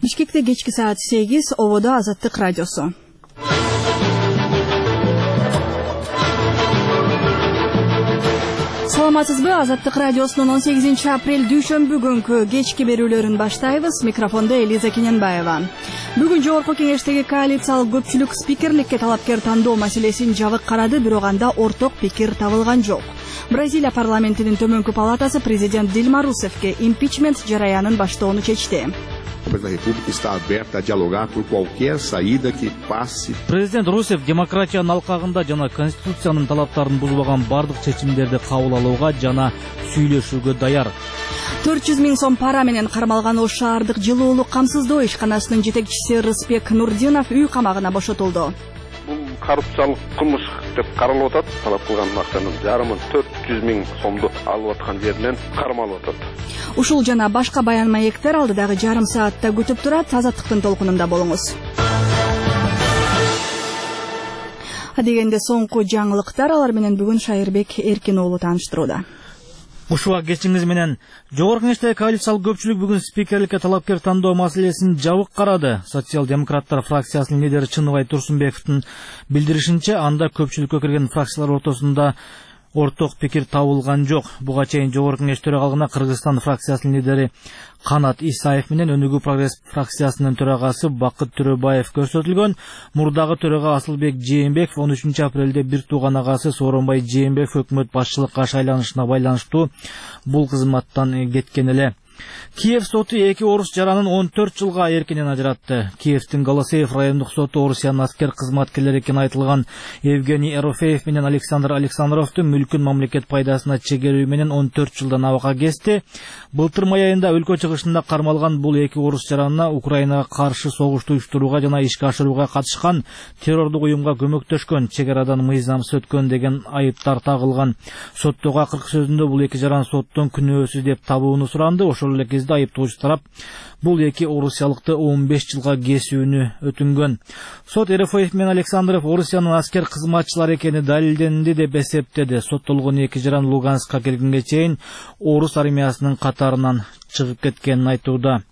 Бишкекте кечки саат 8, Ободо Азаттык радиосу. Саламатсызбы? Азаттык радиосунун 18-апрель дүйшөмбү күнкү кечки берүүлөрүн баштайбыз. Микрофондо Элиза Кененбаева. Бүгүн жогорку кеңештеги коалициялык көпчүлүк спикерликке талапкер тандоо маселесин жабык карады, бирок анда орток пикир табылган жок. Бразилия парламентинин төмөнкү палатасы президент Дилма Русефке импичмент жараянын баштоону чечти. Президент Русеф демократиянын алкагында жана конституциянын талаптарын бузбаган бардык чечимдерди кабыл алууга жана сүйлөшүүгө даяр. 400 000 сом пара менен кармалган Ош шаардык жылуулук камсыздоо ишканасынын жетекчиси Рыспек Нурдинов үй камагына бошотулду. Бул коррупциялык кылмыш деп каралып атат. Талап кылган акчанын жарымын 400 000 сомду алып аткан жеринен кармалып атат. Ушул жана башка баян маектер алдыдагы жарым саатта күтүп турат. Азаттыктын толкунунда болуңуз. Дегенде соңку жаңылыктар, алар менен бүгүн Шайырбек Эркин уулу тааныштырууда. Ушуга кечиңиз менен жогорку кеңештеги коалициялык көпчүлүк бүгүн спикерликке талапкер тандоо маселесин жабык карады. Социал-демократтар фракциясынын лидери Чыныбай Турсунбековдун билдиришинче, анда көпчүлүккө кирген фракциялар ортосунда орток пикир табылган жок. Буга чейин жогорку кеңеш төрагалыгына Кыргызстан фракциясынын лидери Канат Исаев менен Өнүгүү прогресс фракциясынын төрагасы Бакыт Төрөбаев көрсөтүлгөн. Мурдагы төрага Асылбек Жээнбеков 13-апрелде бир тууган агасы Сооронбай Жээнбеков өкмөт башчылыкка шайланышына байланыштуу бул кызматтан кеткен эле. Киев соту эки орус жаранын 14 жылга эркинен ажыратты. Киевдин Голосеев райондук соту Орусиянын аскер кызматкерлери экени айтылган Евгений Ерофеев менен Александр Александровдун мүлкүн мамлекет пайдасына чегерүү менен 14 жылдан абакка кести. Былтыр май айында өлкө чыгышында кармалган бул эки орус жаранына Украинага каршы согушту уюштурууга жана ишке ашырууга катышкан, террордук уюмга көмөктөшкөн, чек арадан мыйзамсыз өткөн деген айыптар тагылган. Соттогу акыркы сөзүндө бул эки жаран соттон күнөөсүз деп табууну суранды. Ошол эле кезде айыптоочу тарап бул эки орусиялыкты 15 жылга кесүүнү өтүнгөн. Сот Ерофеев менен Александров Орусиянын аскер кызматчылары экени далилденди деп эсептеди. Соттолгон эки жаран Луганскка келгенге чейин орус армиясынын катарынан чыгып кеткенин айтууда.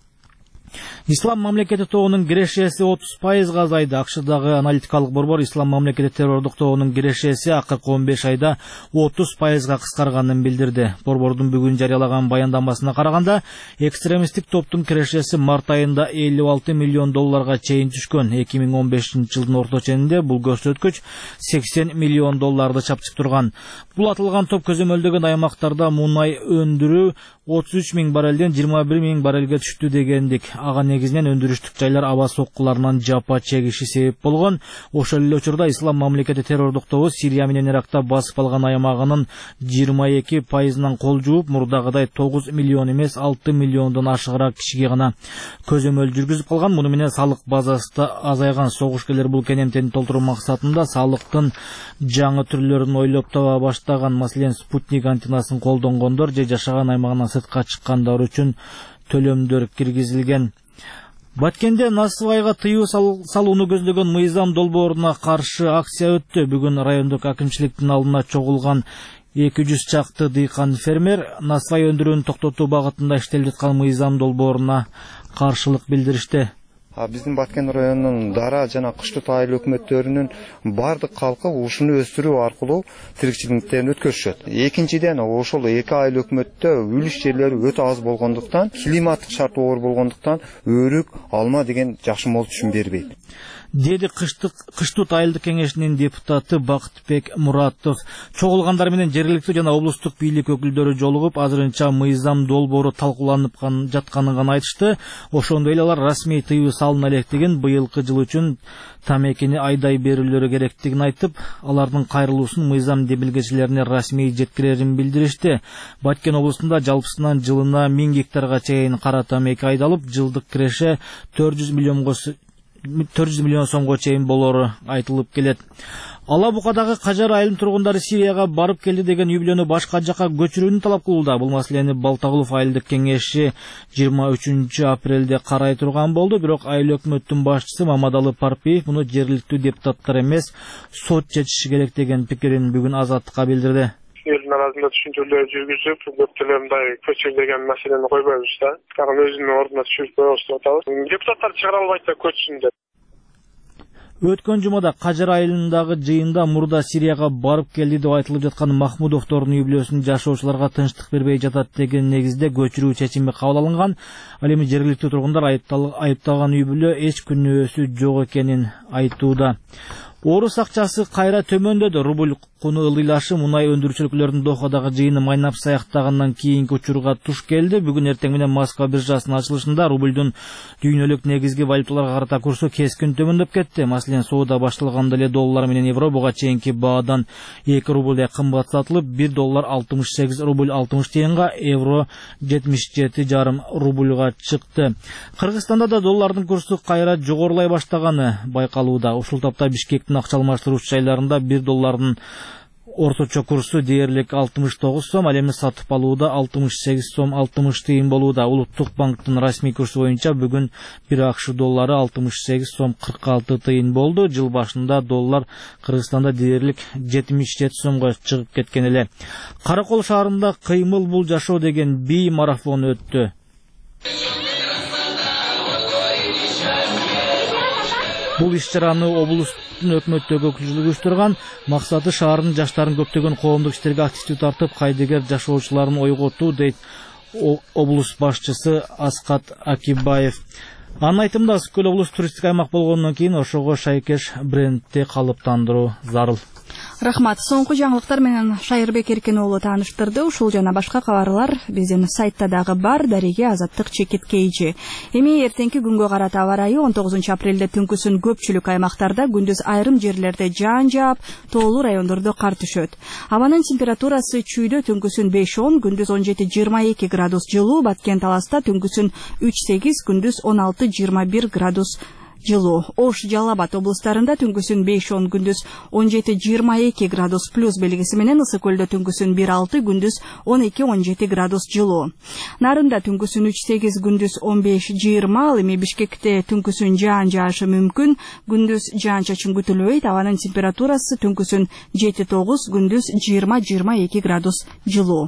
Ислам мамлекети тобунун кирешеси 30% азайды. Акшдагы аналитикалык борбор Ислам мамлекети террордук тобунун кирешеси акыркы 15 айда 30%га кыскарганын билдирди. Борбордун бүгүн жарыялаган баяндамасына караганда, экстремисттик топтун кирешеси март айында $56 миллион чейин түшкөн. 2015-жылдын орто ченинде бул көрсөткүч $80 миллион чапчык турган. Бул атылган топ көзөмөлдөгөн аймактарда мунай өндүрүү 33 000 баррелден 21 000 баррелге түштү дегендик. Ага негизинен өндүрүштүк жайлар аба соккуларынан жапа чегиши себеп болгон. Ошол эле учурда Ислам мамлекети террордук тобу Сирия менен Иракта басып алган аймагынын 22%-нан кол жууп, мурдагыдай 9 миллион эмес 6 миллиондон ашыгыраак кишиге гана көзөмөл жүргүзүп калган. Муну менен салык базасы да азайган. Согушкерлер бул кенемтени толтуруу максатында салыктын жаңы түрлөрүн ойлоп таба баштаган. Маселен, спутник антеннасын колдонгондор же жашаган аймагынан сыртка чыккандар үчүн төлөмдөр киргизилген. Баткенде насыбайга тыюу салууну көздөгөн мыйзам долбооруна каршы акция өттү. Бүгүн райондук акимчиликтин алдына чогулган 200 чакты дыйкан фермер насыбай өндүрүүнү токтотуу багытында иштелип жаткан мыйзам долбооруна каршылык билдиришти. Биздин Баткен районунун дара жана кыштык айыл өкмөттөрүнүн бардык калкы ушуну өстүрүү аркылуу тиричиликтерин өткөрүшөт. Экинчиден, ошол эки айыл өкмөттө үлүш жерлери өтө аз болгондуктан, климаттык шарт оор болгондуктан өрүк, алма деген жакшы мол түшүм бербейт, деди Кыштык айылдык кеңешинин депутаты Бактыбек Муратов. Чогулгандар менен жергиликтүү жана облустук бийлик өкүлдөрү жолугуп, азырынча мыйзам долбоору талкууланып жатканын гана айтышты. Ошондой эле алар расмий тыюу салына электигин, быйылкы жыл үчүн тамекини айдай берүүлөрү керектигин айтып, алардын кайрылуусун мыйзам демилгечилерине расмий жеткирерин билдиришти. Баткен облусунда жалпысынан жылына 1000 гектарга чейин кара тамеки айдалып, жылдык киреше 400 миллион сомго чейин болору айтылып келет. Алабукадагы Кажар айылынын тургундары Сирияга барып келди деген үй бүлөнү башка жакка көчүрүүнү талап кылууда. Бул маселени Балтагулов айылдык кеңеши 23-апрелде карай турган болду. Бирок айыл өкмөттүн башчысы Мамадалы Парпиев муну жергиликтүү депутаттар эмес, сот чечиши керек деген пикирин бүгүн Азаттыкка билдирди. Elin arasında düşünceler жүргүзүp, көптөлөмдай көчүр деген маселени койбойбуз да. Каган өзүнүн ордуна түшүрүп коебуз деп атабыз. Депутаттар чыгара албайт да көчсүн деп. Өткөн жумада Кажыр айылындагы жыйында мурда Сирияга барып келди деп айтылып жаткан Махмудовдордун үй-бүлөсүн жашоочуларга тынчтык бербей жатат деген негизде көчүрүү чечими кабыл алынган. Ал эми жергиликтүү тургундар айыпталган үй-бүлө эч күнөөсү жок экенин айтууда. Орус акчасы кайра төмөндөдү. Рубль куну ылдыйлашы мунай өндүрүүчүлөрдүн Дохадагы жыйыны майнап саяктагандан кийинки учурга туш келди. Бүгүн эртең менен Москва биржасынын ачылышында рубльдун дүйнөлүк негизги валюталарга карата курсу кескин төмөндөп кетти. Маселен, соода башталганда эле доллар менен евро буга чейинки баадан 2 рубльдей кымбат сатылып, 1 доллар 68 рубль 60 тиенга, евро 77,5 рубльга чыкты. Кыргызстанда да доллардын курсу кайра жогорулай баштаганы байкалууда. Ушул тапта Бишкектин акча алмаштырууч жайларында 1 доллардын орточо курсу дээрлик 69 сом, ал эми сатып алууда 68 сом 60 тыйын болууда. Улуттук банктын расмий курсу боюнча бүгүн 1 акш доллары 68 сом 46 тыйын болду. Жыл башында доллар Кыргызстанда дээрлик 77 сомго чыгып кеткен эле. Каракол шаарында кыймыл бул жашоо деген бий марафон өттү. Бул иш-чараны облустун өкмөттөгү өкүлчүлүгү уюштурган. Максаты шаардын жаштарын көптөгөн коомдук иштерге активдүү тартып, кайдыгер жашоочуларын ойготуу, дейт облус башчысы Аскат Акибаев. Анын айтымында, Ысык көл облус туристик аймак болгондон кийин ошого шайкеш брендти калыптандыруу зарыл. Рахмат. Соңку жаңылыктар менен Шайырбек Эркен уулу тааныштырды. Ушул жана башка кабарлар биздин сайтта дагы бар. Дареге Азаттык Чекиткейчи. Эми эртеңки күнгө карата аба ырайы 19 апрелде түнкүсүн көпчүлүк аймактарда, күндүз айрым жерлерде жаан жаап, тоолуу райондордо кар түшөт. Абанын температурасы чүйдө түнкүсүн 5-10, күндүз 17-22 градус жылуу, Баткен Таласта түнкүсүн 3-8, күндүз 16-21 градус жылуу. Ош, Жалал-Абад облустарында түнкүсүн 5-10, күндүз 17-22 градус плюс белгиси менен, Ысык көлдө түнкүсүн 1-6, күндүз 12-17 градус жылуу. Нарында түнкүсүн 3-8, күндүз 15-20, ал эми Бишкекте түнкүсүн жаан жаашы мүмкүн, күндүз жаан-чачын күтүлбөйт. Абанын температурасы түнкүсүн 7-9, күндүз 20-22 градус жылуу.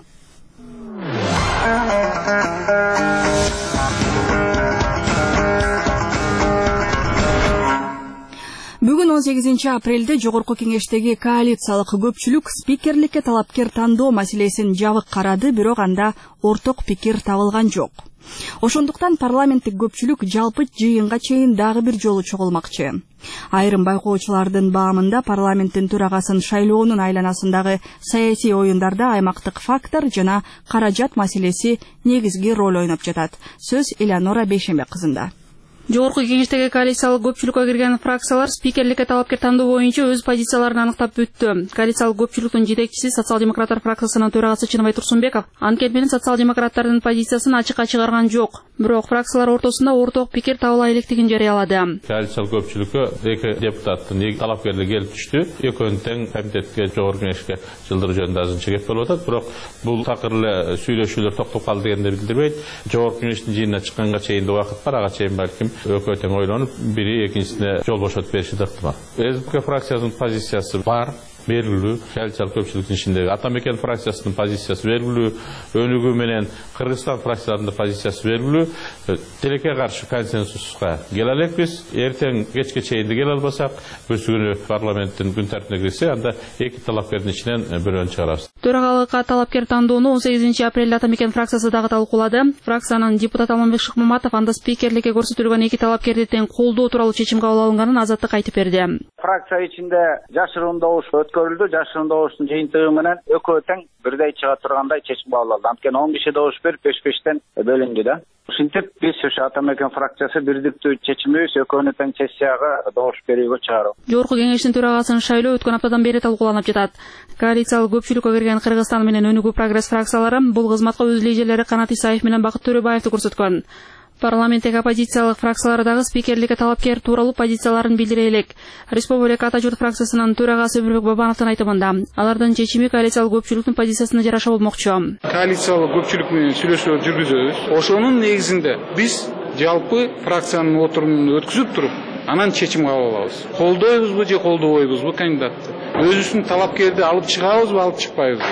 Бүгүн 18 апрелде Жогорку Кеңештеги коалициялык көпчүлүк спикерликке талапкер тандоо маселесин жабык карады, бирок анда орток пикир табылган жок. Ошондуктан парламенттик көпчүлүк жалпы жыйынга чейин дагы бир жолу чогулмакчы. Айрым байкоочулардын баамында парламенттин төрагасын шайлоонун айланасындагы саясий оюндарда аймактык фактор жана каражат маселеси негизги роль ойноп жатат. Сөз Элеонора Бейшембек кызында. Жогорку Кеңештеги коалициялык көпчүлүккө кирген фракциялар спикерликке талапкер тандоо боюнча өз позицияларын аныктап бүттү. Коалициялык көпчүлүктүн жетекчиси социал-демократтар фракциясынын төрагасы Чыныбай Турсунбеков анткени менен социал-демократтардын позициясын ачыкка чыгарган жок. Бирок фракциялар ортосунда орток пикир табыла электигин жарыялады. Коалициялык көпчүлүккө эки депутаттын эки талапкерлери келип түштү. Экөөнү тең комитетке, Жогорку Кеңешке жылдыруу жөнүндө азырынча кеп болуп атат. Бирок бул такыр эле сүйлөшүүлөр токтоп калды дегенди билдирбейт. Жогорку Кеңештин жыйынына чыкканга чейин убакыт бар, ага чейин балким экөө тең ойлонуп, бири экинчисине жол бошотуп бериши ыктымал. СДП фракциясынын позициясы бар, белгилүү. Коалициялык көпчүлүктүн ичиндеги Ата Мекен фракциясынын позициясы белгилүү, Өнүгүү менен Кыргызстан фракцияларынын позициясы белгилүү. Тилекке каршы консенсуска келе элекпиз. Эртең кечке чейин келе албасак, бүрсү күнү парламенттин күн тартибине кирсе, анда эки талапкердин ичинен бирөөнү чыгарабыз. Төрагалыкка талапкер тандоону 18 апрелде Ата Мекен фракциясы дагы талкуулады. Фракциянын депутат Алмамбек Шыкмаматов анда спикерликке көрсөтүлгөн эки талапкерди тең колдоо тууралуу чечим кабыл алынганын Азаттык айтып берди. Фракция ичинде жашыруун добуш өткөрүлдү. Жашыруун добуштун жыйынтыгы менен экөө тең бирдей чыга тургандай чечим кабыл алды. Анткени 10 киши добуш берип 5-5тен бөлүндү да. Ушинтип биз ошо Ата Мекен фракциясы бирдиктүү чечимибиз экөөнү тең сессияга добуш берүүгө чыгаруу. Жогорку Кеңештин төрагасын шайлоо өткөн аптадан бери талкууланып жатат. Коалициялык көпчүлүккө кирген Кыргызстан менен Өнүгүү прогресс фракциялары бул кызматка өз лидерлери Канат Исаев менен Бакыт Төрөбаевди көрсөткөн. Парламенттеги оппозициялык фракциялары дагы спикерликке талапкер тууралуу позицияларын билдире элек. Республика Ата Журт фракциясынын төрагасы Өмүрбек Бабановдун айтымында, алардын чечими коалициялык көпчүлүктүн позициясына жараша болмокчу. Коалициялык көпчүлүк менен сүйлөшүүлөр жүргүзөбүз. Ошонун негизинде биз жалпы фракциянын отурумун өткүзүп туруп, анан чечим кабыл алабыз. Колдойбузбу же колдобойбузбу кандидатты? Өзүбүздүн талапкерди алып чыгабызбы, алып чыкпайбызбы?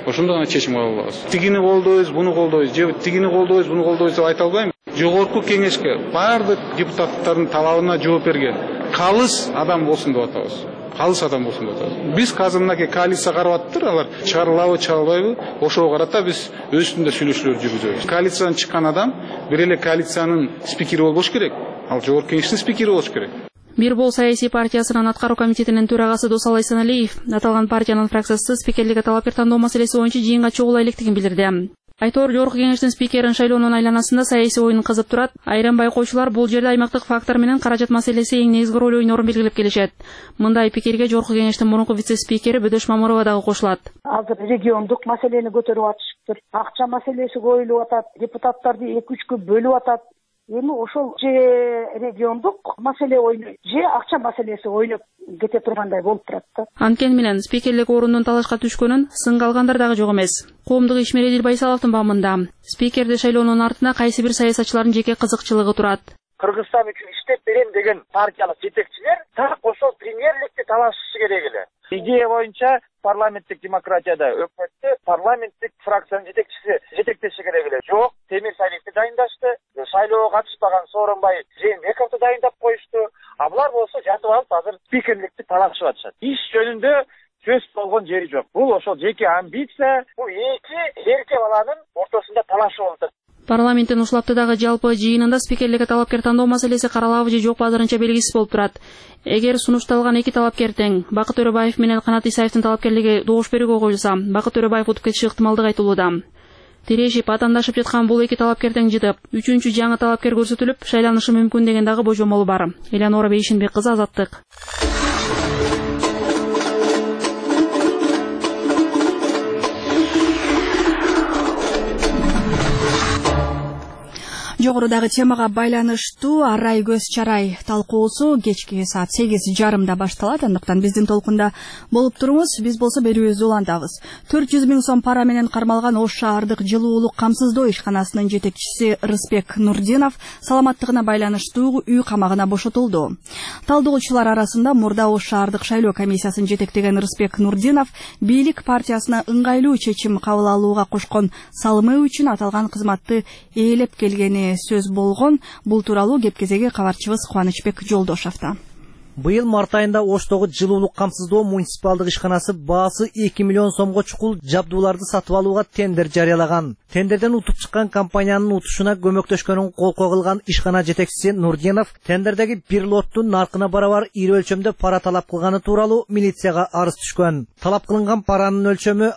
ошондо гана чечим кабыл алабыз. Тигини колдойбуз, буну колдойбуз, же тигини колдойбуз, буну колдойбуз деп айта албайм. Жогорку кеңешке бардык депутаттардын талабына жооп берген калыс адам болсун деп атабыз. Калыс адам болсун деп атабыз. Биз азыр мынакей коалиция карап атыптыр, алар чыгарылабы, чыгарылбайбы, ошого карата биз өз үстүндө сүйлөшүүлөр жүргүзөбүз. Коалициядан чыккан адам бир эле коалициянын спикери болбош керек. Ал жогорку кеңештин спикери болуш керек. Бир Бол саясий партиясынын аткаруу комитетинин төрагасы Досал Айсаналиев аталган партиянын фракциясы спикерликке талапкер тандоо маселеси боюнча жыйынга чогула электигин билдирди. Айтор жогорку кеңештин спикерин шайлоонун айланасында саясий оюн кызып турат. Айрым байкоочулар бул жерде аймактык фактор менен каражат маселеси эң негизги роль ойнорун белгилеп келишет. Мындай пикирге жогорку кеңештин мурунку вице-спикери Бөдөш Мамурова дагы кошулат. Азыр региондук маселени көтөрүп атышыптыр. Акча маселеси коюлуп атат, депутаттарды 2-3кө бөлүп атат. Эми ошол же региондук маселе ойнойт, же акча маселеси ойноп кете тургандай болуп турат да. Анткени менен спикерлик орунун талашка түшкөнүн сынга алгандар дагы жок эмес. Коомдук ишмер Эдил Байсаловдун баамында спикерди шайлоонун артына кайсы бир саясатчылардын жеке кызыкчылыгы турат. Кыргызстан үчүн иштеп берем деген партиялык жетекчилер так ошол премьерликти талашышы керек эле. Идея боюнча парламенттик демократияда өкмөттү парламенттик фракциянын жетекчиси жетектеши керек эле. Жок, Темир Салиевди дайындашты, шайлоого катышпаган Сооронбай Жээнбековду дайындап коюшту. А булар болсо жатып алып азыр спикерликти талашып атышат. Иш жөнүндө сөз болгон жери жок. Бул ошол жеке амбиция, бул эки эрке баланын ортосунда талашы болуп атат. Парламенттин ушул аптадагы жалпы жыйынында спикерликке талапкер тандоо маселеси каралабы же жокпу азырынча белгисиз болуп турат. Эгер сунушталган эки талапкер тең, Бакыт Төрөбаев менен Канат Исаевдин талапкерлиги добуш берүүгө коюлса, Бакыт Төрөбаев утуп кетиши ыктымалдыгы айтылууда. Тирешип, атаандашып жаткан бул эки талапкер тең жытып, үчүнчү жаңы талапкер көрсөтүлүп, шайланышы мүмкүн деген дагы божомолу бар. Элеонора Бейшинбек кызы, Азаттык. Жогорудагы темага байланыштуу арай көз чарай талкуусу кечки саат 8:30 башталат. Андыктан биздин толкунда болуп туруңуз. Биз болсо берүүбүздү улантабыз. 400 000 сом пара менен кармалган Ош шаардык жылуулук камсыздоо ишканасынын жетекчиси Рыспек Нурдинов саламаттыгына байланыштуу үй камагына бошотулду. Талдоочулар арасында мурда Ош шаардык шайлоо комиссиясын жетектеген Рыспек Нурдинов бийлик партиясына ыңгайлуу чечим кабыл алууга кошкон салымы үчүн аталган кызматты ээлеп келгени сөз болгон. Бул тууралуу кепкезеги кабарчыбыз Кубанычбек Жолдошовдо. Быйыл март айында Оштогу жылуулук камсыздоо муниципалдык ишканасы баасы 2 миллион сомго чукул жабдууларды сатып алууга тендер жарыялаган. Тендерден утуп чыккан компаниянын утушуна көмөктөшкөнүн колкоо кылган ишкана жетекчиси Нурдинов тендердеги бир лоттун наркына барабар ири өлчөмдө пара талап кылганы тууралуу милицияга арыз түшкөн. Талап кылынган паранын өлчөмү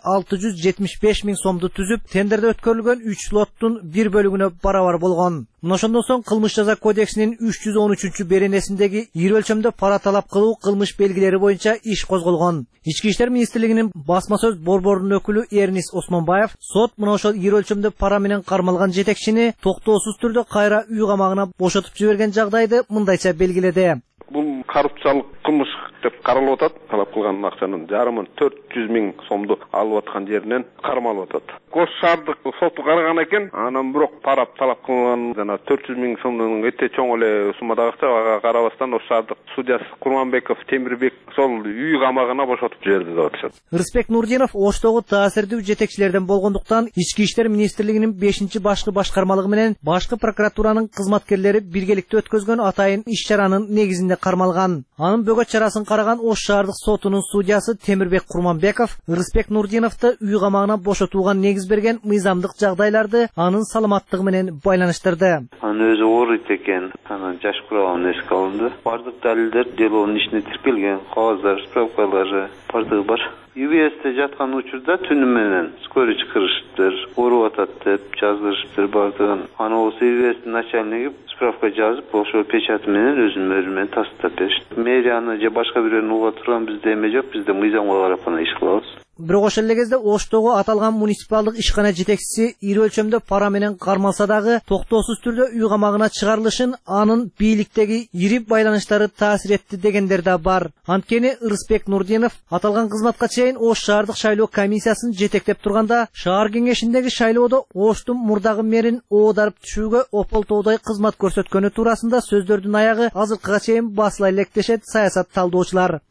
675 000 сомду түзүп, тендерде өткөрүлгөн 3 лоттун бир бөлүгүнө барабар болгон. Ошондон соң кылмыш жаза кодексинин 313 беренесиндеги ири өлчөмдө пара талап кылуу кылмыш белгилери боюнча иш козголгон. Ички иштер министрлигинин басма сөз борборунун өкүлү Эрнис Осмонбаев сот мына ошол ири өлчөмдө пара менен кармалган жетекчини токтоосуз түрдө кайра үй камагына бошотуп жиберген жагдайды мындайча белгиледи. Бул коррупциялык кылмыш деп каралып атат. Талап кылган акчанын жарымын 400 000 сомду алып аткан жеринен кармалып атат. Ош шаардык соту караган экен, анан бирок пара талап кылган жана 400 000 сомдун эте чоң эле суммадагы акчага карабастан Ош шаардык судьясы Курманбеков Темирбек сол үй камагына бошотуп жиберди деп атышат. Рыспек Нурдинов Оштогу таасирдүү жетекчилерден болгондуктан Ички иштер министрлигинин 5-башкы башкармалыгы менен башкы прокуратуранын кызматкерлери биргеликте өткөзгөн атайын иш-чаранын негизинде кармалган. Анын бөгөт чарасын караган Ош шаардык сотунун судьясы Темирбек Курманбеков Рыспек Нурдиновду үй камагына бошотууга негиз берген мыйзамдык жагдайларды анын саламаттыгы менен байланыштырды. Анын өзү ооруйт экен, анын жаш курагын эске алынды. Бардык далилдер делонун ичине тиркелген, кагаздар, справкалары бардыгы бар. ЮВС'те жаткан учурда түнү менен скорый чакырышыптыр, ооруп атат деп жаздырышыптыр бардыгын. Аны болсо ЮВС'тин начальниги справка жазып, ошол печаты менен өзүнүн мөрү менен тастап беришти. Мэрияны же башка бирөөнү уга турган бизде эме жок, бизде мыйзамга карап гана иш кылабыз. Бирок ошол эле кезде Оштогу аталган муниципалдык ишкана жетекчиси ири өлчөмдө пара менен кармалса дагы токтоосуз түрдө үй камагына чыгарылышын анын бийликтеги ири байланыштары таасир этти дегендер да бар. Анткени Рыспек Нурдинов аталган кызматка чейин Ош шаардык шайлоо комиссиясын жетектеп турганда шаар кеңешиндеги шайлоодо Оштун мурдагы мэрин оодарып түшүүгө ополтоодой кызмат көрсөткөнү туурасында сөздөрдүн аягы азыркыга чейин басыла электешет саясат талдоочулар.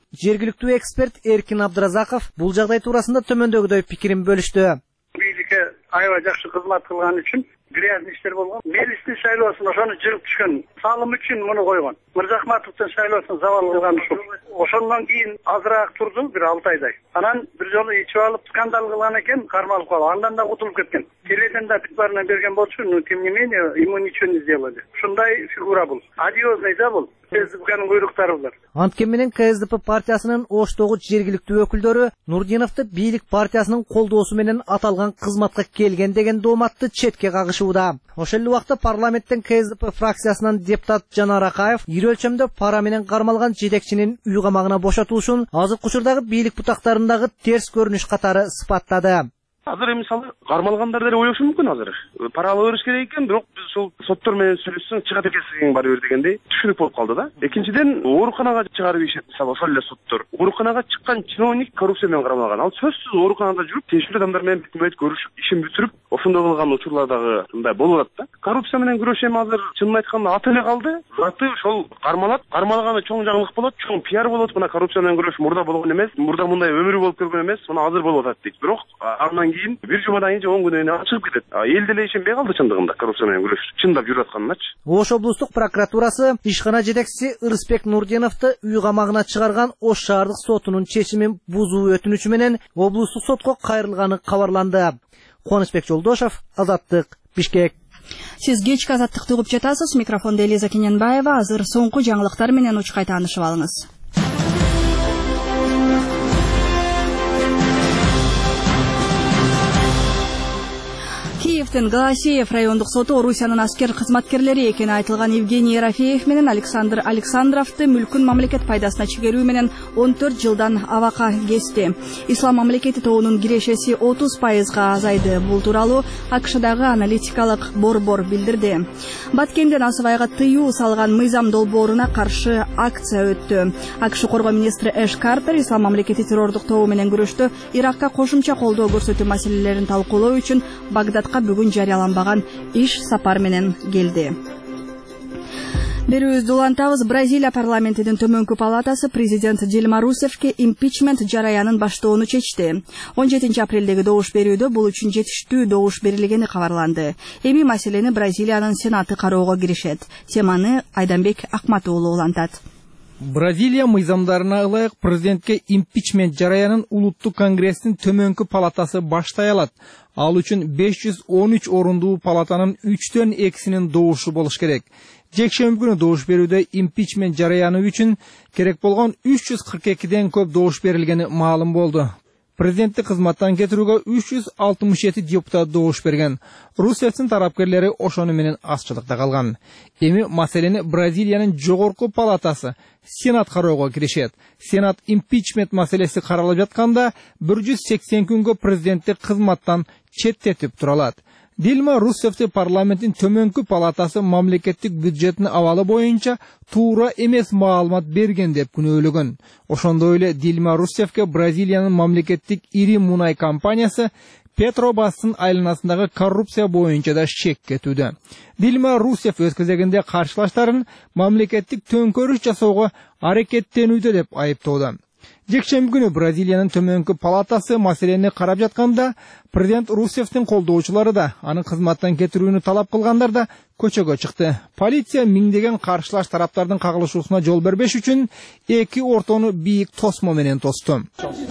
Жергиликтүү эксперт Эркин Абдыразаков бул жагдай туурасында төмөндөгүдөй пикирин бөлүштү. Бийликке аябай жакшы кызмат кылган үчүн грязный иштер болгон. Мелистин шайлоосун ошону жырып түшкөн. Салым үчүн муну койгон. Мырзахматовдун шайлоосун завал кылган ушул. Ошондон кийин азыраак турду, бир 6 айдай. Анан бир жолу ичип алып скандал кылган экен, кармалып калып, андан да кутулуп кеткен. Теледен да битбарына берген болчу, но тем не менее ему ничего не сделали. Ушундай фигура бул. Одиозный да бул. КСДПнын буйруктары булар. Анткени менен КСДП партиясынын Оштогу жергиликтүү өкүлдөрү Нурдиновду бийлик партиясынын колдоосу менен аталган кызматка келген деген дооматты четке кагышууда. Ошол эле убакта парламенттен КСДП фракциясынан депутат Жанар Акаев ири өлчөмдө пара менен кармалган жетекчинин үй камагына бошотулушун азыркы учурдагы бийлик бутактарындагы терс көрүнүш катары сыпаттады. Азыр мисалы кармалгандар деле ойлошу мүмкүн азыр. Пара ала бериш керек экен, бирок биз ушул соттор менен сүйлөшсөң чыгат экенсиң бара бер дегендей түшүнүк болуп калды да. Экинчиден ооруканага чыгарып ишет, мисалы ошол эле соттор. Ооруканага чыккан чиновник коррупция менен кармалган. Ал сөзсүз ооруканада жүрүп, тиешелүү адамдар менен битмет көрүшүп, ишин бүтүрүп, ошондой кылган учурлардагы мындай болуп атат да. Коррупция менен күрөш эми азыр чынын айтканда аты эле калды. Заты ошол кармалат, кармалганы чоң жаңылык болот, чоң пиар болот. Мына коррупция менен күрөш мурда болгон эмес, мурда мындай өмүрү болуп көргөн эмес, мына азыр болуп атат дейт. Бирок андан бир жумадан кийин же 10 күнүнөн чыгып кетет. Эл деле ишенбей калды чындыгында коррупция менен күрөш чындап жүрүп атканыначы. Ош облустук прокуратурасы ишкана жетекчиси Ырысбек Нурдиновду үй камагына чыгарган Ош шаардык сотунун чечимин бузуу өтүнүчү менен облустук сотко кайрылганы кабарланды. Кубанычбек Жолдошов, Азаттык, Бишкек. Сиз кечки Азаттыкты угуп жатасыз. Микрофондо Элиза Кененбаева. Азыр соңку жаңылыктар менен учкай таанышып алыңыз. Киевдин Голосеев райондук соту Орусиянын аскер кызматкерлери экени айтылган Евгений Ерофеев менен Александр Александровду мүлкүн мамлекет пайдасына чегерүү менен 14 жылдан абакка кести. Ислам мамлекети тобунун кирешеси 30%га азайды. Бул тууралуу АКШдагы аналитикалык борбор билдирди. Баткенден Асыбайга тыюу салган мыйзам долбооруна каршы акция өттү. АКШ коргоо министри Эш Картер Ислам мамлекети террордук тобу менен күрөштө Иракка кошумча колдоо көрсөтүү маселелерин талкуулоо үчүн Багдадка бүгүн жарыяланбаган иш сапар менен келди. Берүүбүздү улантабыз. Бразилия парламентинин төмөнкү палатасы президент Дильма Русефке импичмент жараянын баштоону чечти. 17 апрелдеги добуш берүүдө бул үчүн жетиштүү добуш берилгени кабарланды. Эми маселени Бразилиянын сенаты кароого киришет. Теманы Айданбек Акматуулу улантат. Бразилия мыйзамдарына ылайык президентке импичмент жараянын улуттук конгресстин төмөнкү палатасы баштай алат. Ал үчүн 513 орундуу палатанын 3төн 2синин добушу болуш керек. Жекшемби күнү добуш берүүдө импичмент жараяны үчүн керек болгон 342ден көп добуш берилгени маалым болду. Президенттик кызматтан кетирүүгө 367 депутат добуш берген. Русефтин тарапкерлери ошону менен азчылыкта калган. Эми маселени Бразилиянын жогорку палатасы Сенат кароого киришет. Сенат импичмент маселеси каралып жатканда 180 күнгө президенттик кызматтан четтетип тура алат. Дильма Русефти парламенттин төмөнкү палатасы мамлекеттик бюджеттин абалы боюнча туура эмес маалымат берген деп күнөөлөгөн. Ошондой эле Дильма Русефке Бразилиянын мамлекеттик ири мунай компаниясы Петробастын айланасындагы коррупция боюнча да шек кетүүдө. Дильма Русеф өз кезегинде каршылаштарын мамлекеттик төңкөрүш жасоого аракеттенүүдө деп айыптоодо. Жекшемби күнү Бразилиянын төмөнкү палатасы маселени карап жатканда президент Русефтин колдоочулары да анын кызматтан кетирүүнү талап кылгандар да көчөгө чыкты. Полиция миңдеген каршылаш тараптардын кагылышуусуна жол бербеш үчүн эки ортону бийик тосмо менен тосту.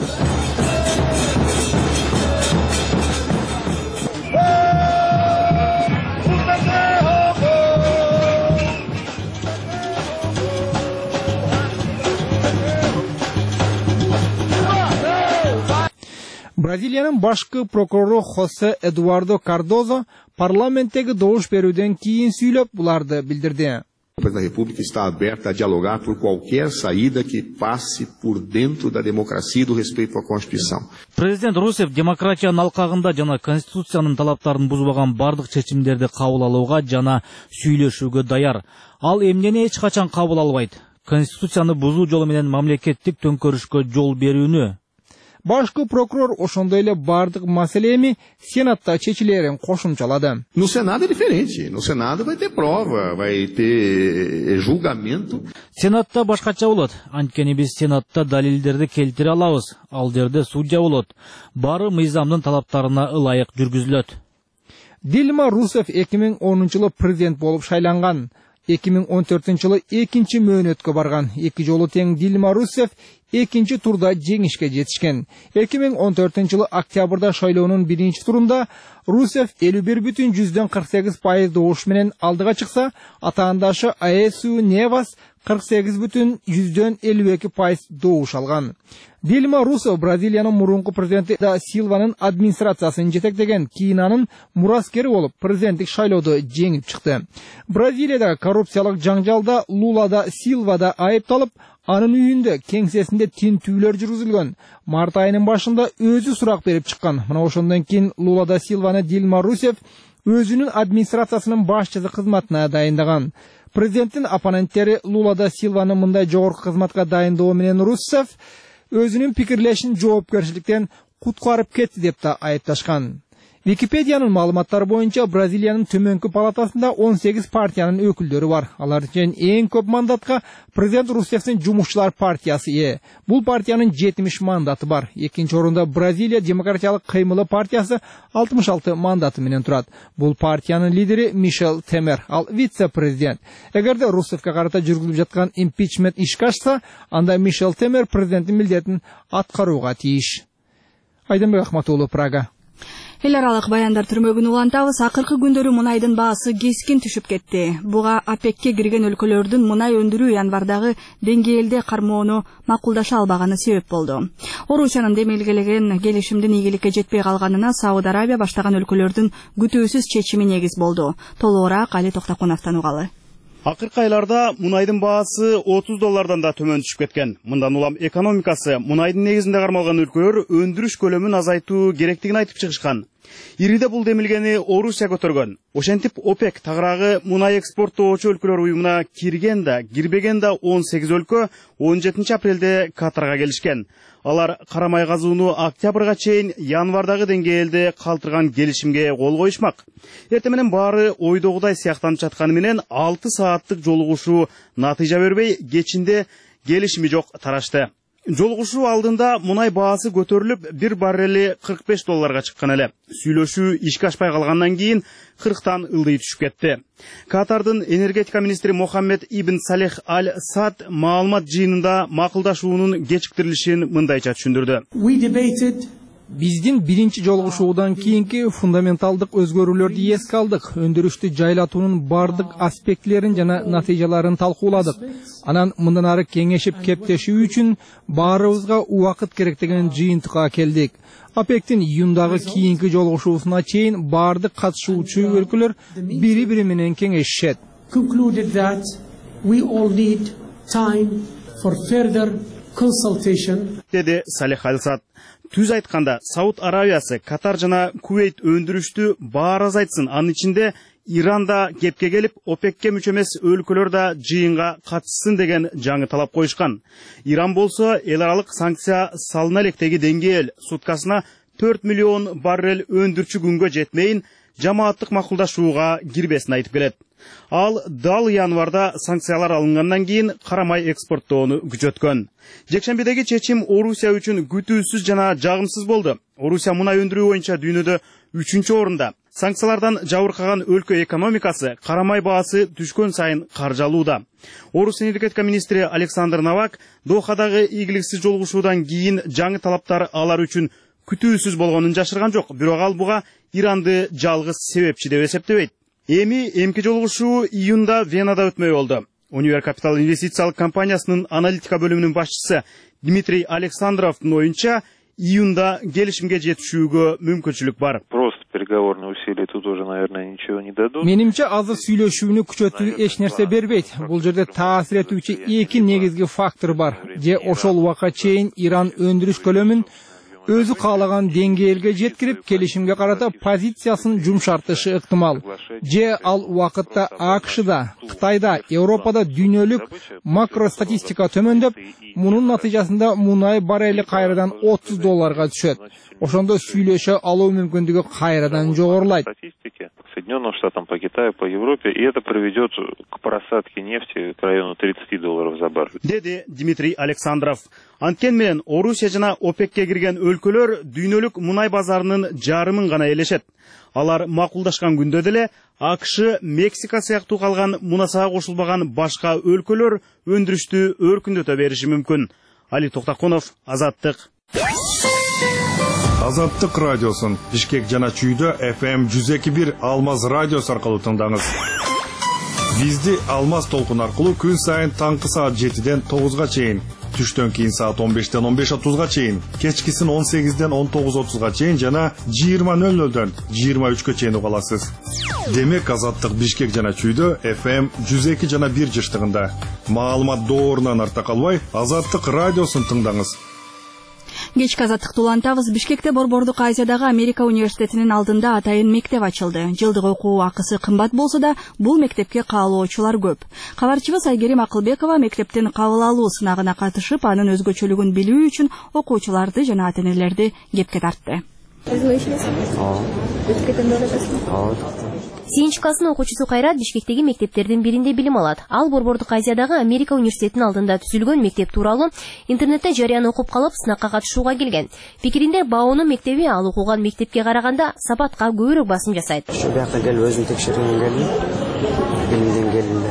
Бразилиянын башкы прокурору Хосе Эдуардо Кардозо парламенттеги добуш берүүдөн кийин сүйлөп буларды билдирди. A República está aberta a dialogar por qualquer saída que passe por dentro da democracia e do respeito à Constituição. Президент Русеф демократиянын алкагында жана конституциянын талаптарын бузбаган бардык чечимдерди кабыл алууга жана сүйлөшүүгө даяр. Ал эмнени эч качан кабыл албайт? Конституцияны бузуу жолу менен мамлекеттик төңкөрүшкө жол берүүнү. Башкы прокурор ошондой эле бардык маселе эми Сенатта чечилерин кошумчалады. No Senado é diferente. No Senado vai ter prova, vai ter julgamento. Сенатта башкача болот. Анткени биз Сенатта далилдерди келтире алабыз. Ал жерде судья болот. Баары мыйзамдын талаптарына ылайык жүргүзүлөт. Дилма Русев 2010 жылы президент болуп шайланган. 2014 жылы экинчи мөөнөткө барган. Эки жолу тең Дилма Русев экинчи турда жеңишке жетишкен. 2014 жылы октябрда шайлоонун биринчи турунда Русев 51,48% добуш менен алдыга чыкса, атаандашы Аэсу Невас 48,52% добуш алган. Дилма Русев Бразилиянын мурунку президенти да Силванын администрациясын жетектеген, кийин анын мураскери болуп президенттик шайлоодо жеңип чыкты. Бразилияда коррупциялык жаңжалда Лула да Силва да айыпталып, анын үйүндө кеңсесинде тинтүүлөр жүргүзүлгөн. Март айынын башында өзү сурак берип чыккан. Мына ошондон кийин Лула да Силваны Дилма Русев өзүнүн администрациясынын башчысы кызматына дайындаган. Президенттин оппоненттери Лула да Силваны мындай жогорку кызматка дайындоо менен Русев өзүнүн пикирлешин жоопкерчиликтен куткарып кетти деп да айыпташкан. Википедиянын маалыматтары боюнча Бразилиянын төмөнкү палатасында 18 партиянын өкүлдөрү бар. Алар үчүн эң көп мандатка президент Русевдин Жумушчулар партиясы ээ. Бул партиянын 70 мандаты бар. Экинчи орунда Бразилия демократиялык кыймылы партиясы 66 мандаты менен турат. Бул партиянын лидери Мишел Темер, ал вице-президент. Эгерде Русевке карата жүргүзүлүп жаткан импичмент ишке ашса, анда Мишел Темер президенттин милдетин аткарууга тийиш. Айдынбек Ахматуулу, Прага. Эл аралык баяндар түрмөгүн улантабыз. Акыркы күндөрү мунайдын баасы кескин түшүп кетти. Буга ОПЕКке кирген өлкөлөрдүн мунай өндүрүү январдагы деңгээлде кармоону макулдаша албаганы себеп болду. Орусиянын демилгелеген келишимдин ийгиликке жетпей калганына Сауд Арабия баштаган өлкөлөрдүн күтүүсүз чечими негиз болду. Толугураак Али Токтокуновдон угалы. Акыркы айларда мунайдын баасы $30 да төмөн түшүп кеткен. Мындан улам экономикасы мунайдын негизинде кармалган өлкөлөр өндүрүш көлөмүн азайтуу керектигин айтып чыгышкан. Ириде бул демилгени Орусия көтөргөн. Ошентип ОПЕК тагыраагы мунай экспорттоочу өлкөлөр уюмуна кирген да, кирбеген да 18 өлкө 17 апрелде Катарга келишкен. Алар карамай казууну октябрга чейин январдагы деңгээлде калтырган келишимге кол коюшмак. Эртең менен баары ойдогудай сыяктанып жатканы менен 6 сааттык жолугушуу натыйжа бербей, кечинде келишими жок тарашты. Жолугушуу алдында мунай баасы көтөрүлүп, bir баррели $45 чыккан эле. Сүйлөшүү ишке ашпай калгандан кийин 40тан ылдый түшүп кетти. Катардын энергетика министри Мохаммед ибн Салех аль-Сад маалымат жыйынында макулдашуунун кечиктирилишин мындайча түшүндүрдү. Биздин биринчи жолугушуудан кийинки фундаменталдык өзгөрүүлөрдү эске алдык. Өндүрүштү жайлатуунун бардык аспектилерин жана натыйжаларын талкууладык. Анан мындан ары кеңешип кептешүү үчүн баарыбызга убакыт керек деген жыйынтыкка келдик. ОПЕКтин июндагы кийинки жолугушуусуна чейин бардык катышуучу өлкөлөр бири-бири менен кеңешишет. Деди Салех аль-Сад. Түз айтканда, Сауд Арабиясы, Катар жана Кувейт өндүрүштү баар азайтсын. Анын ичинде Иранда кепке келип, ОПЕКке мүчө эмес өлкөлөр да жыйынга катышсын деген жаңы талап коюшкан. Иран болсо эл аралык санкция салына электеги деңгээл суткасына 4 миллион баррель өндүрчү күнгө жетмейин жамааттык макулдашууга кирбесин айтып келет. Ал дал январда санкциялар алынгандан кийин карамай экспорттоону күчөткөн. Жекшембидеги чечим Орусия үчүн күтүүсүз жана жагымсыз болду. Орусия мунай өндүрүү боюнча дүйнөдө 3-чү орунда. Санкциялардан жабыркаган өлкө экономикасы карамай баасы түшкөн сайын каржалууда. Орус энергетика министри Александр Новак Дохадагы ийгиликсиз жолугушуудан кийин жаңы талаптар алар үчүн күтүүсүз болгонун жашырган жок. Бирок ал буга Иранды жалгыз себепчи деп эсептебейт. Эми эмки жолугушуу июнда Венада өтмөй болду. Универ Капитал инвестициялык компаниясынын аналитика бөлүмүнүн башчысы Дмитрий Александровдун оюнча, июнда келишимге жетишүүгө мүмкүнчүлүк бар. Просто переговорные усилия тут уже, наверное, ничего не дадут. Менимче азыр сүйлөшүүнү күчөтүү эч нерсе бербейт. Бул жерде таасир этүүчү эки негизги фактор бар. Же ошол убакка чейин Иран өндүрүш көлөмүн өзү каалаган деңгээлге жеткирип, келишимге карата позициясын жумшартышы ыктымал. Же ал убакытта АКШда, Кытайда, Европада дүйнөлүк макростатистика төмөндөп, мунун натыйжасында мунай баррели кайрадан $30 түшөт. Ошондо сүйлөшө алуу мүмкүндүгү кайрадан жогорулайт. Соединенным Штатам, по Китаю, по Европе, и это приведет к просадке нефти к району $30 за баррель. Деди Дмитрий Александров. Анткени менен Орусия жана ОПЕКке кирген өлкөлөр дүйнөлүк мунай базарынын жарымын гана элешет. Алар макулдашкан күндө деле АКШ, Мексика сыяктуу калган мунасага кошулбаган башка өлкөлөр өндүрүштү өркүндөтө бериши мүмкүн. Али Токтакунов, Азаттык. Азаттык радиосын Бишкек жана Чүйдө FM 102.1 Алмаз радиосу аркылуу тыңдаңыз. Бизди Алмаз толкун аркылуу күн сайын таңкы саат 7-ден 9-га чейин, түштөн кийин саат 15-ден 15:30-га чейин, кечкисин 18-ден 19:30-га чейин жана 20:00-дөн 23-га чейин угаласыз. Демек Азаттык Бишкек жана Чүйдө FM 102 жана 1 жыштыгында. Маалымат доорунан арта калбай, Азаттык радиосын тыңдаңыз. Кечки азаттыкты улантабыз. Бишкекте Борбордук Азиядагы Америка университетинин алдында атайын мектеп ачылды. Жылдык окуу акысы кымбат болсо да, бул мектепке каалоочулар көп. Кабарчыбыз Айгерим Акылбекова мектептин кабыл алуу сынагына катышып, анын өзгөчөлүгүн билүү үчүн окуучуларды жана ата-энелерди кепке тартты. Сенчкасынын окуучусу Кайрат Бишкектеги мектептердин биринде билим алат. Ал Борбордук Азиядагы Америка университетинин алдында түзүлгөн мектеп тууралуу интернетте жарыяны окуп калып, сынакка катышууга келген. Пикиринде Баонун мектеби ал окуган мектепке караганда сапатка көбүрөөк басым жасайт. Ушу бияка келип өзүм текшергем келдим. Билимден келдим.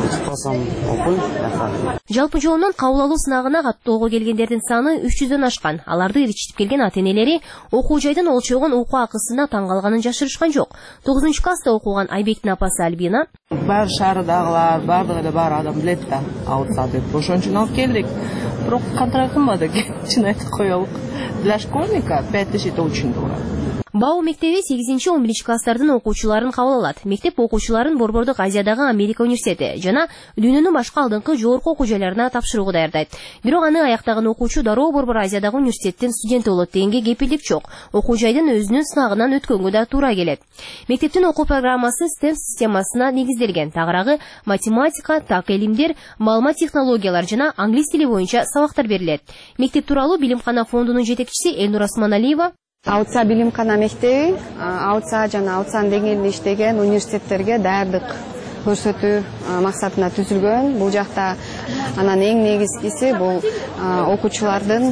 Жалпы жоонун кабыл алуу сынагына каттоого келгендердин саны 300дөн ашкан. Аларды ээрчитип келген ата-энелери окуу жайдан олчогон окуу акысына таң калганын жашырышкан жок. 9-класста окуган Айбектин апасы Альбина: Бар шаардагылар, бардыгы эле бар адам билет да, алса деп ошон үчүн алып келдик. Бирок кантара кымбады, чын айтып коелук. Для школьника 5000 это очень дорого. Бао мектеби 8-11 класстардын окуучуларын кабыл алат. Мектеп окуучуларын Борбордук Азиядагы Америка университети жана дүйнөнүн башка алдыңкы жогорку окуу жайларына тапшырууга даярдайт. Бирок аны аяктаган окуучу дароо Борбор Азиядагы университеттин студенти болот дегенге кепилдик жок. Окуу жайдын өзүнүн сынагынан өткөнгө да туура келет. Мектептин окуу программасы STEM системасына негизделген. Тагыраагы математика, так илимдер, маалымат технологиялар жана англис тили боюнча сабактар берилет. Мектеп тууралуу Билимкана фондунун жетекчиси Элнур Осмоналиева: Аутса Билимкана мектеби, Аутса жана Аутсан деңгээлинде иштеген университеттерге даярдык көрсөтүү максатында түзүлгөн. Бул жакта анан эң негизгиси бул окуучулардын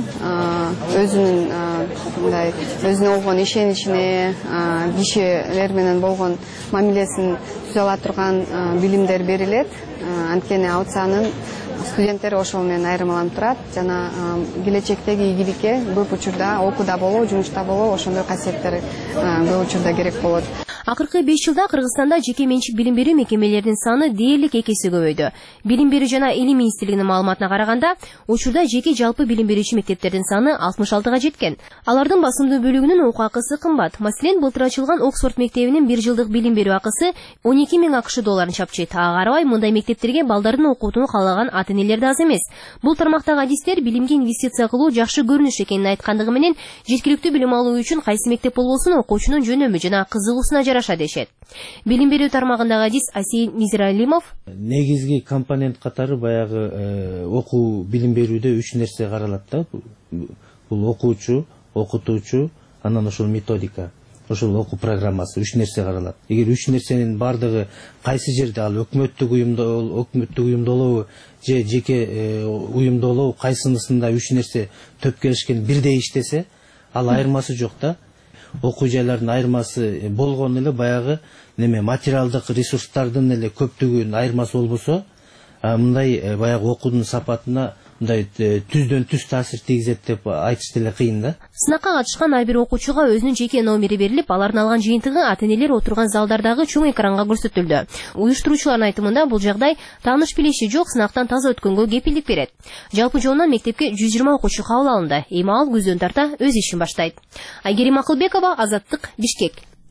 өзүнө болгон ишеничине, кишилер менен болгон мамилесин түзө ала турган билимдер берилет. Анткени Аутсанын студенттери ошол менен айырмаланып турат жана келечектеги ийгиликке көп учурда окууда болобу, жумушта болобу ошондой касиеттер көп учурда керек болот. Акыркы 5 жылда Кыргызстанда жеке менчик билим берүү мекемелеринин саны дээрлик 2 эсе көбөйдү. Билим берүү жана илим министрлигинин маалыматына караганда, учурда жеке жалпы билим берүүчү мектептердин саны 66га жеткен. Алардын басымдуу бөлүгүнүн окуу акысы кымбат. Маселен, былтыр ачылган Оксфорд мектебинин 1 жылдык билим берүү акысы 12.000 АКШ долларын чапчыйт. Ага карабай, мындай мектептерге балдардын окуутууну каалаган ата-энелер да аз эмес. Бул тармактагы адистер билимге инвестиция кылуу жакшы көрүнүш экенин айткандыгы менен, жеткиликтүү билим алуу үчүн кайсы мектеп болбосун окуучунун жөнөмү жана кызыгуусуна жараша дешет. Билим берүү тармагындагы адис Асей Мизиралимов: негизги компонент катары баягы окуу билим берүүдө 3 нерсе каралат да. Бул окуучу, окутуучу, анан ошол методика, ошол окуу программасы 3 нерсе каралат. Эгер 3 нерсенин бардыгы кайсы жерде ал өкмөттүк уюмда болобу же жеке уюмда болобу, кайсынысында 3 нерсе төп келишкен бирдей иштесе, ал айырмасы жок да. Окуу жайлардын айырмасы болгон эле баягы материалдык ресурстардын эле көптүгүнүн айырмасы болбосо, мындай баягы окуунун сапатына мындай түздөн түз таасир тийгизет деп айтыш деле кыйын да. Сынакка катышкан ар бир окуучуга өзүнүн жеке номери берилип, алардын алган жыйынтыгы ата-энелер отурган залдардагы чоң экранга көрсөтүлдү. Уюштуруучулардын айтымында бул жагдай тааныш билиши жок сынактан таза өткөнгө кепилдик берет. Жалпы жоондан мектепке 120 окуучу кабыл алынды. Эми ал күздөн тарта өз ишин баштайт. Айгерим Акылбекова, Азаттык, Бишкек.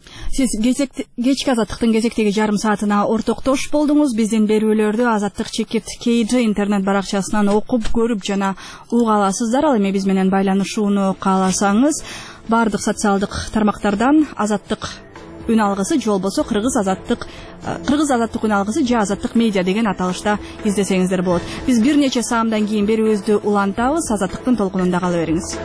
Сиз кечки азаттыктын кезектеги жарым саатына ортоктош болдуңуз. Биздин берүүлөрдү Азаттык Чекит KG интернет баракчасынан окуп көрүп жана уга аласыздар. Ал эми биз менен байланышууну кааласаңыз бардык социалдык тармактардан Азаттык үн алгысы же болбосо Кыргыз азаттык үн алгысы же Азаттык медиа деген аталышта издесеңиздер болот. Биз бир нече саамдан кийин берүүбүздү улантабыз. Азаттыктын толкунунда кала бериңиз.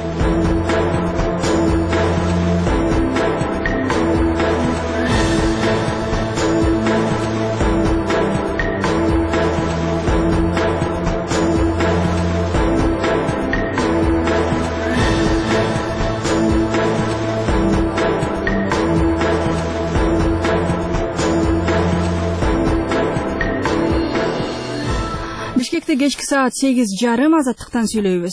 Бишкекте кечки саат 8:30 Азаттыктан сүйлөйбүз.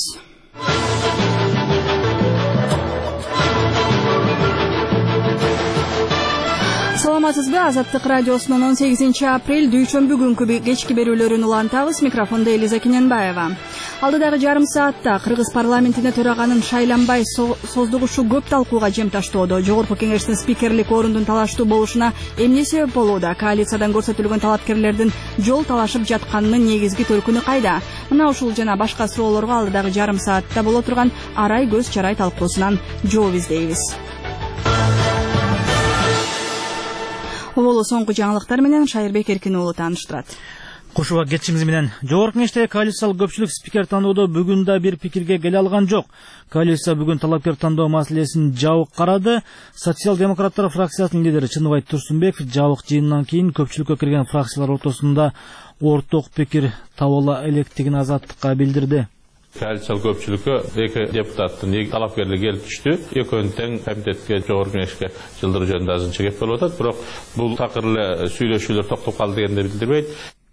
Саламатсызбы? Азаттык радиосунун 18-апрель дүйшөмбү күнкү кечки берүүлөрүн улантабыз. Микрофонда Элиза Кененбаева. Алдыдагы жарым саатта Кыргыз парламентине төраганын шайланбай создугушу көп талкууга жем таштоодо. Жогорку кеңештин спикерлик орундун талаштуу болушуна эмне себеп болууда? Коалициядан көрсөтүлгөн талапкерлердин жол талашып жатканынын негизги төркүнү кайда? Мына ушул жана башка суроолорго алдыдагы жарым саатта боло турган арай көз чарай талкуусунан жооп издейбиз. Оболу соңку жаңылыктар менен Шайырбек Эркин уулу тааныштырат. Кошуга кетишиңиз менен Жогорку Кеңештеги коалициялык көпчүлүк спикер тандоодо бүгүн да бир пикирге келе алган жок. Коалиция бүгүн талапкер тандоо маселесин жабык карады. Социал-демократтар фракциясынын лидери Чыныбай Турсунбеков жабык жыйындан кийин көпчүлүккө кирген фракциялар ортосунда орток пикир таба ала электигин Азаттыкка билдирди. Коалициялык көпчүлүккө эки депутаттын эки талапкерлер келип түштү. Экөөнү тең комитетке Жогорку Кеңешке жылдыруу жөнүндө азынча кеп болуп атат. Бирок бул такыр эле сүйлөшүүлөр токтоп калды дегенди билдирбейт.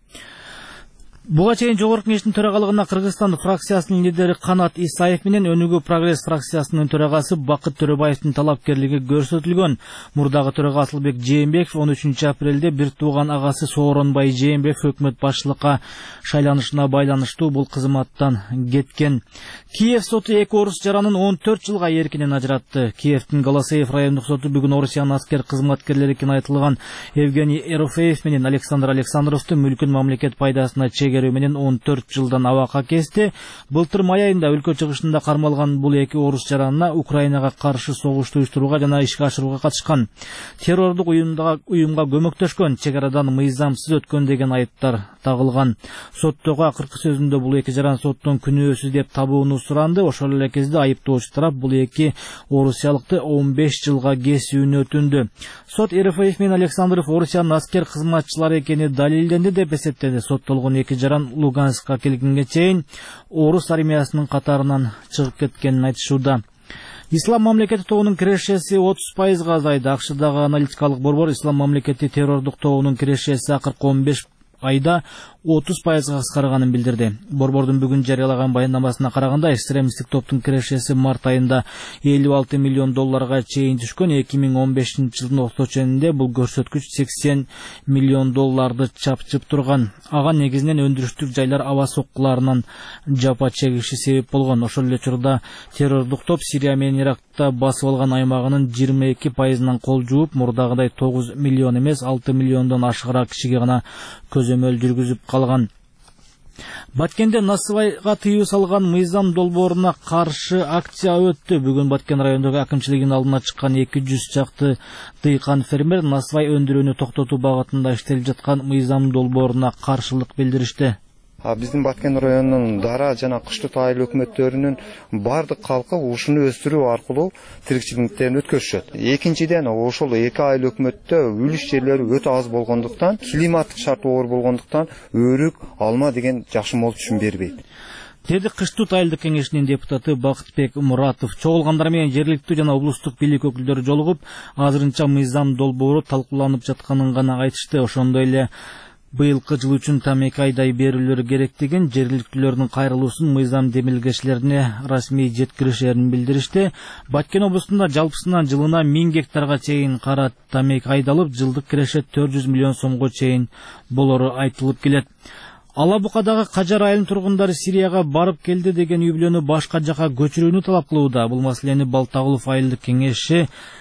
Буга чейин Жогорку Кеңештин төрагалыгына Кыргызстан фракциясынын лидери Канат Исаев менен Өнүгүү Прогресс фракциясынын төрагасы Бакыт Төрөбаевдин талапкерлиги көрсөтүлгөн. Мурдагы төрага Асылбек Жээнбеков 13-апрелде бир тууган агасы Сооронбай Жээнбеков өкмөт башчылыкка шайланышына байланыштуу бул кызматтан кеткен. Киев соту эки орус жаранын 14 жылга эркинен ажыратты. Киевдин Голосеев райондук соту бүгүн Орусиянын аскер кызматкерлери экени айтылган Евгений Ерофеев менен Александр Александровду мүлкүн мамлекет пайдасына чегерүү менен 14 жылдан абакка кести. Былтыр май айында өлкө чыгышында кармалган бул эки орус жаранына Украинага каршы согушту уюштурууга жана ишке ашырууга катышкан. Террордук уюмга көмөктөшкөн, чек арадан мыйзамсыз өткөн деген айыптар тагылган. Соттогу акыркы сөзүндө бул эки жаран соттон күнөөсүз деп табууну суранды. Ошол эле кезде айыптоочу тарап бул эки орусиялыкты 15 жылга кесүүнү өтүндү. Сот Ерофеев менен Александров Орусиянын аскер кызматчылары экени далилденди деп эсептеди. Соттолгон эки жаран Луганскка келгенге чейин орус армиясынын катарынан чыгып кеткенин айтышууда. Ислам мамлекети тобунун кирешеси 30%га азайды. АКШдагы аналитикалык борбор Ислам мамлекети террордук тобунун кирешеси акыркы 15 айда 30%га кыскарганын билдирди. Борбордун бүгүн жарыялаган баяндамасына караганда, экстремисттик топтун кирешеси март айында $56 миллион чейин түшкөн. 2015-жылдын октябрь ченинде бул көрсөткүч $80 миллион чапчып турган. Ага негизинен өндүрүштүк жайлар аба соккуларынан жапа чегиши себеп болгон. Ошол эле учурда террордук топ Сирия менен Иракта басып алган аймагынын 22%-нан кол жууп, мурдагыдай 9 миллион эмес, 6 миллиондон ашыгыраак кишиге гана көзөмөл жүргүзүп калган. Баткенде насыбайга тыюу салган мыйзам долбооруна каршы акция өттү. Бүгүн Баткен райондогу акимчилигинин алдына чыккан 200 чакты дыйкан фермер насыбай өндүрүүнү токтотуу багытында иштелип жаткан мыйзам долбооруна каршылык билдиришти. Биздин Баткен районунун дара жана кыштык айыл өкмөттөрүнүн бардык калкы ушуну өстүрүү аркылуу тиричиликтерин өткөрүшөт. Экинчиден, ошол эки айыл өкмөттө үлүш жерлери өтө аз болгондуктан, климаттык шарт оор болгондуктан өрүк, алма деген жакшы мол түшүм бербейт. Деди Кыштык айылдык кеңешинин депутаты Бакытбек Муратов. Чогулгандар менен жергиликтүү жана облустук бийлик өкүлдөрү жолугуп, азырынча мыйзам долбоору талкууланып жатканын гана айтышты. Ошондой эле быйылкы жыл үчүн там 2 айдай берүүлөр керектигин, жергиликтүүлөрдүн кайрылуусун мыйзам демилгечилерине расмий жеткиришерин билдиришти. Баткен облусунда жалпысынан жылына 1000 гектарга чейин кара тамек айдалып, жылдык киреше 400 миллион сомго чейин болору айтылып келет. Алабукадагы Кажар айылынын тургундары Сирияга барып келди деген үй бүлөнү башка жака көчүрүүнү талап кылууда. Бул маселени Балтагулов айылдык кеңеши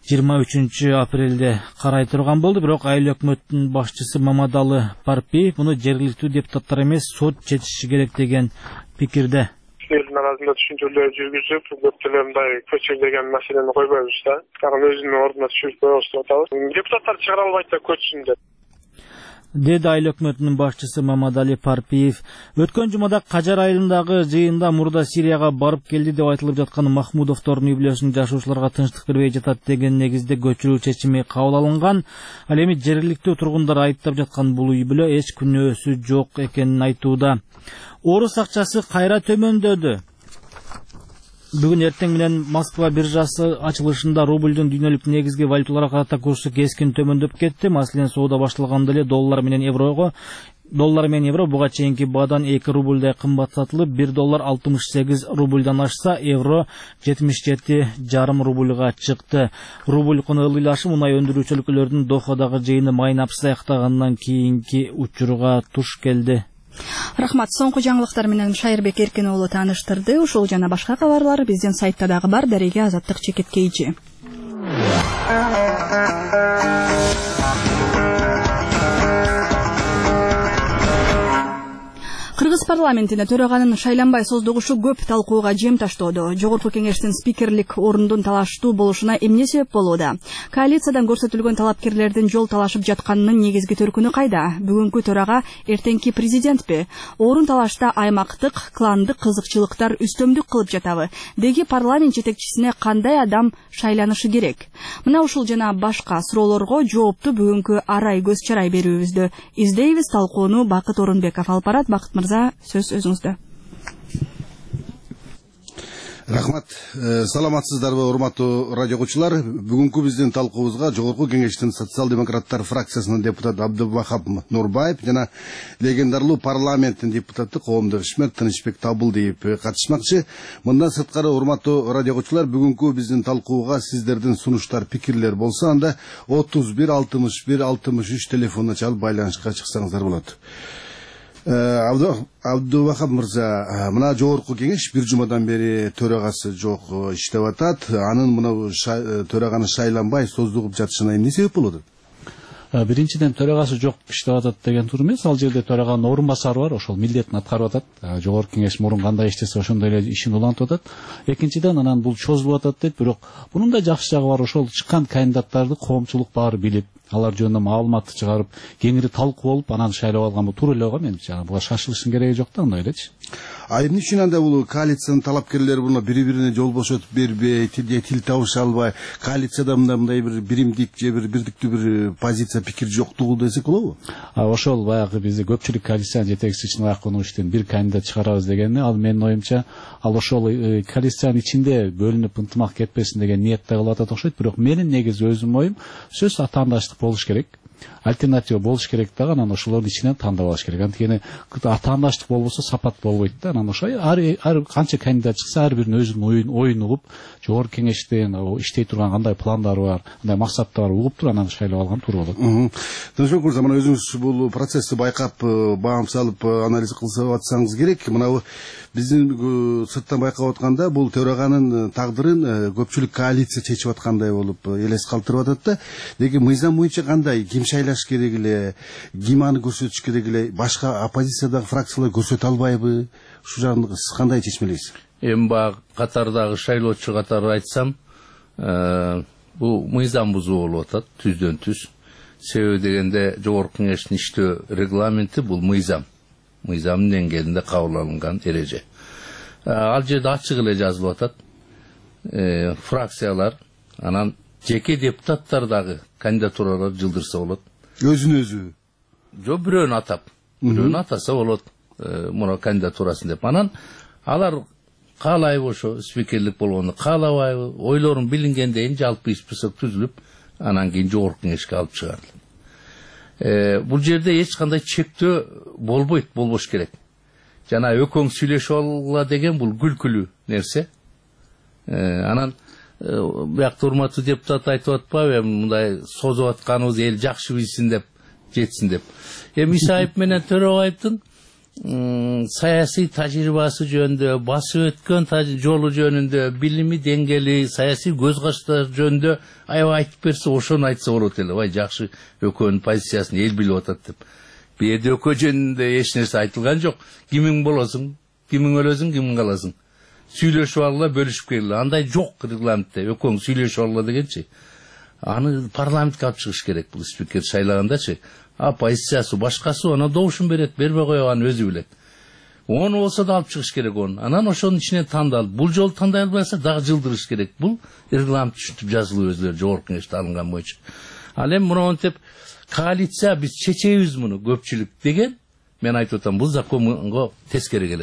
23 апрелде карай турган болду, бирок айыл өкмөтүнүн башчысы Мамадалы Парпиев муну жергиликтүү депутаттар эмес, сот чечиши керек деген пикирде. Элдин арасында түшүнчөлөр жүргүзүп, көптөгөн мындай көчүр деген маселени койбойбуз да. Кагы өзүнүн ордуна түшүрүп коебуз деп атабыз. Депутаттар чыгара албайт да көчсүн деп. Деди айыл өкмөтүнүн башчысы Мамадали Парпиев. Өткөн жумада Кажар айылындагы жыйында мурда Сирияга барып келди деп айтылып жаткан Махмудовдордун үй бүлөсүнүн жашоочуларга тынчтык бербей жатат деген негизде көчүрүү чечими кабыл алынган. Ал эми жергиликтүү тургундар айыптап жаткан бул үй бүлө эч күнөөсү жок экенин айтууда. Орус акчасы кайра төмөндөдү. Бүгүн эртең менен Москва биржасы ачылышында рубльдун дүйнөлүк негизги валюталарга карата курсу кескин төмөндөп кетти. Маселен, соода башталганда эле доллар менен евро буга чейинки баадан 2 рубльдай кымбат сатылып, 1 доллар 68 рубльдан ашса, евро 77,5 рубльга чыкты. Рубль куну ылдыйлашы мунай өндүрүүчү өлкөлөрдүн Дохадагы жыйыны майнапсыз аяктагандан кийинки учурга туш келди. Рахмат. Соңку жаңылыктар менен Шайырбек Эркин уулу тааныштырды. Ушул жана башка кабарлар биздин сайтта дагы бар. Дареге Азаттык Чекеткейчи. Кыргыз парламентине төраганын шайланбай создугушу көп талкууга жем таштоодо. Жогорку кеңештин спикерлик орундун талаштуу болушуна эмне себеп болууда? Коалициядан көрсөтүлгөн талапкерлердин жол талашып жатканынын негизги төркүнү кайда? Бүгүнкү төрага эртеңки президентпи? Орун талашта аймактык, кландык кызыкчылыктар үстөмдүк кылып жатабы? Деги парламент жетекчисине кандай адам шайланышы керек? Мына ушул жана башка суроолорго жоопту бүгүнкү арай көз чарай берүүбүздө издейбиз. Талкууну Бакыт Орунбеков алып барат. Бакыт мырза, сөз өзүңүздө. Рахмат. Саламатсыздарбы, урматтуу радио окуучулар. Бүгүнкү биздин талкуубузга Жогорку кеңештин социал-демократтар фракциясынын депутаты Абдубахап Нурбаев жана легендарлуу парламенттин депутаты коомдук ишмер Тынычбек Табылдиев катышмакчы. Мындан сырткары, урматтуу радио окуучулар, бүгүнкү биздин талкууга сиздердин сунуштар, пикирлер болсо, анда 31 61 63 телефонуна чалып байланышка чыксаңыздар болот. Абдубахап мырза, мына Жогорку кеңеш бир жумадан бери төрагасы жок иштеп атат. Анын мына төраганы шайланбай создугуп жатышына эмне себеп болот? Биринчиден, төрагасы жок иштеп атат деген туура эмес. Ал жерде төраганын орун басары бар, ошол милдетин аткарып атат. Жогорку кеңеш мурун кандай иштесе ошондой эле ишин улантып атат. Экинчиден, анан бул чозулуп атат дейт, бирок бунун да жакшы жагы бар. Ошол чыккан кандидаттарды коомчулук баары билип, алар жөнүндө маалыматты чыгарып, кеңири талкуу болуп, анан шайлап алган бул туура эле го. Менимче, буга шашылыштын кереги жок да, андай элечи. Эмне үчүн анда бул коалициянын талапкерлери буну бири-бирине жол бошотуп бербей, тил табыша албай, коалицияда мындай бир биримдик же бир бирдиктүү бир позиция, пикир жоктугу десек болобу? Ошол баягы бизде көпчүлүк коалициянын жетекчиси үчүн баягы иштен бир кандидат чыгарабыз дегени, ал менин оюмча, ал ошол коалициянын ичинде бөлүнүп ынтымак кетпесин деген ниетте кылып атат окшойт. Бирок менин негизи өзүмдүн оюм, сөзсүз атаандаштык болуш керек. Альтернатива болуш керек дагы, анан ошолордун ичинен тандап алыш керек. Анткени атаандаштык болбосо сапат болбойт да. Анан ошо ар канча кандидат чыкса, ар биринин өзүнүн оюн угуп, жогорку кеңештен иштей турган кандай пландары бар, кандай максаттары бар угуп туруп, анан шайлап алган туура болот. Тынычбек мырза, мына өзүңүз бул процессти байкап, баам салып, анализ кылып атсаңыз керек. Мына биздин сырттан байкап атканда, бул төраганын тагдырын көпчүлүк коалиция чечип аткандай болуп элес калтырып атат да. Деги мыйзам боюнча кандай, ким шайлаш керек эле, ким аны көрсөтүш керек эле, башка оппозициядагы фракциялар көрсөтө албайбы? Ушул жагын сиз кандай чечмелейсиз? Эми баягы катардагы шайлоочу катары айтсам, бул мыйзам бузуу болуп атат, түздөн түз. Себеби дегенде Жогорку кеңештин иштөө регламенти бул мыйзам. Мыйзамдын деңгээлинде кабыл алынган эреже. Ал жерде ачык эле жазылып атат. Фракциялар, анан жеке депутаттар дагы кандидатуралар жылдырса болот. Өзүн өзү. Жок, бирөөнү атап. Бирөөнү атаса болот, муну кандидатурасын деп. Анан алар каалайбы ошо спикерлик болгону, каалабайбы, ойлорун билингенден жалпы список түзүлүп, анан кийин Жогорку кеңешке алып чыгарылат. Бул жерде эч кандай чектөө болбойт, болбош керек. Жана өкөң сүйлөшүп алгыла деген бул күлкүлүү нерсе. Анан биякта урматтуу депутат айтып атпайбы, мындай созуп атканыбыз эл жакшы билсин деп, жетсин деп. Исаев менен Төрөбаевдин саясий тажрыйбасы жөнүндө, басып өткөн жолу жөнүндө, билими деңгээли, саясий көз караштары жөнүндө аябай айтып берсе, ошону айтса болот эле. Бай жакшы экөөнүн позициясын эл билип атат деп. Бу жерде экөө жөнүндө эч нерсе айтылган жок. Кимиң болосуң, кимиң өлөсүң, кимиң каласың. Сүйлөшүп алгыла, бөлүшүп келгиле. Андай жок регламентте. Экөөң сүйлөшүп алгыла дегенчи. Аны парламентке алып чыгыш керек бул спикер шайлагандачы. Позициясы башкасы аны добушун берет, бербей койган өзү билет. Оны болсо да алып чыгыш керек onu. Анан ошонун ичинен тандалып, бул жолу тандай албаса дагы жылдырыш керек. Бул регламент түшүнүп жазылып өзүлөрү жогорку кеңеште алынган боюнча. Ал эми мынтип коалиция биз чечебиз муну көпчүлүк деген мен айтып атам, бул законго тескери келет.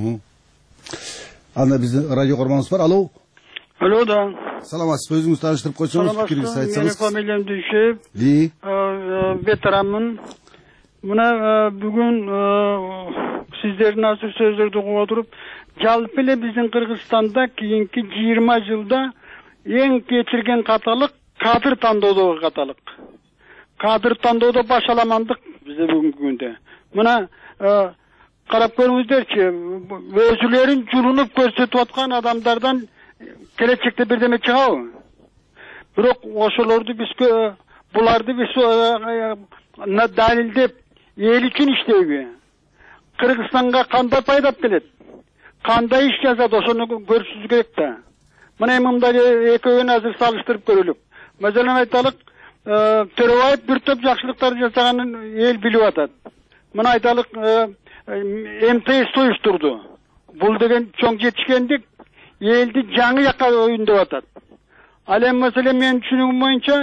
Анда биздин радио көрмөбүз бар. Алло. Алло, да. Саламатсызбы, өзүңүз тааныштырып койсоңуз, пикириңизди айтсаңыз. Менин фамилиям Дүйшев. Ветеранмын. Мына бүгүн сиздердин азыр сөздөрдү угуп отуруп, жалпы эле биздин Кыргызстанда кийинки 20 жылда эң кечирген каталык кадр тандоодогу каталык. Кадр тандоодо башаламандык бизде бүгүнкү күндө. Мына карап көрүңүздөрчү, өзүлөрүн жулунуп көрсөтүп аткан адамдардан келечекте бирдеме чыгабы? Бирок ошолорду биз буларды биз далилдеп эл үчүн иштейби? Кыргызстанга кандай пайда келет? Кандай иш жасады, ошону көрүшүбүз керек да. Мына мындай экөөнү азыр салыштырып көрөлүк. Маселен айталык, Төрөбаев бир топ жакшылыктар жасаганын эл билип атат. Мына айталык, МТС уюштурду. Бул деген чоң жетишкендик элди жаңы жакка өйүндөп атат. Ал эми маселен менин түшүнүгүм боюнча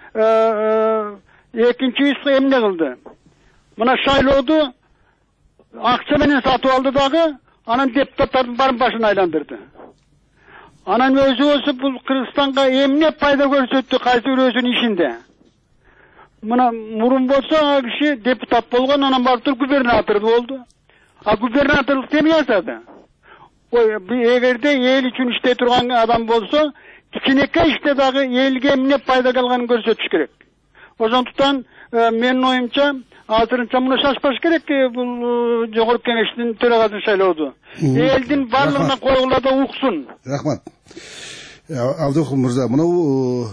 экинчи эмне кылды? Мына шайлоодо акча менен сатып алды дагы, анан депутаттардын барын башын айландырды. Анан өзү болсо бул Кыргызстанга эмне пайда көрсөттү кайсы бирөөсүнүн ишинде? Мына мурун болсо ал киши депутат болгон, анан барып туруп губернатор болду. А губернаторлук эмне жасады? Эгерде эл үчүн иштей турган адам болсо, кичинекей иште дагы элге эмне пайда калганын көрсөтүш керек. Ошондуктан менин оюмча азырынча муну шашпаш керек бул жогорку кеңештин төрагасын шайлоодо. Элдин барлыгына койгула да уксун. Рахмат. Абдыкул мырза, мына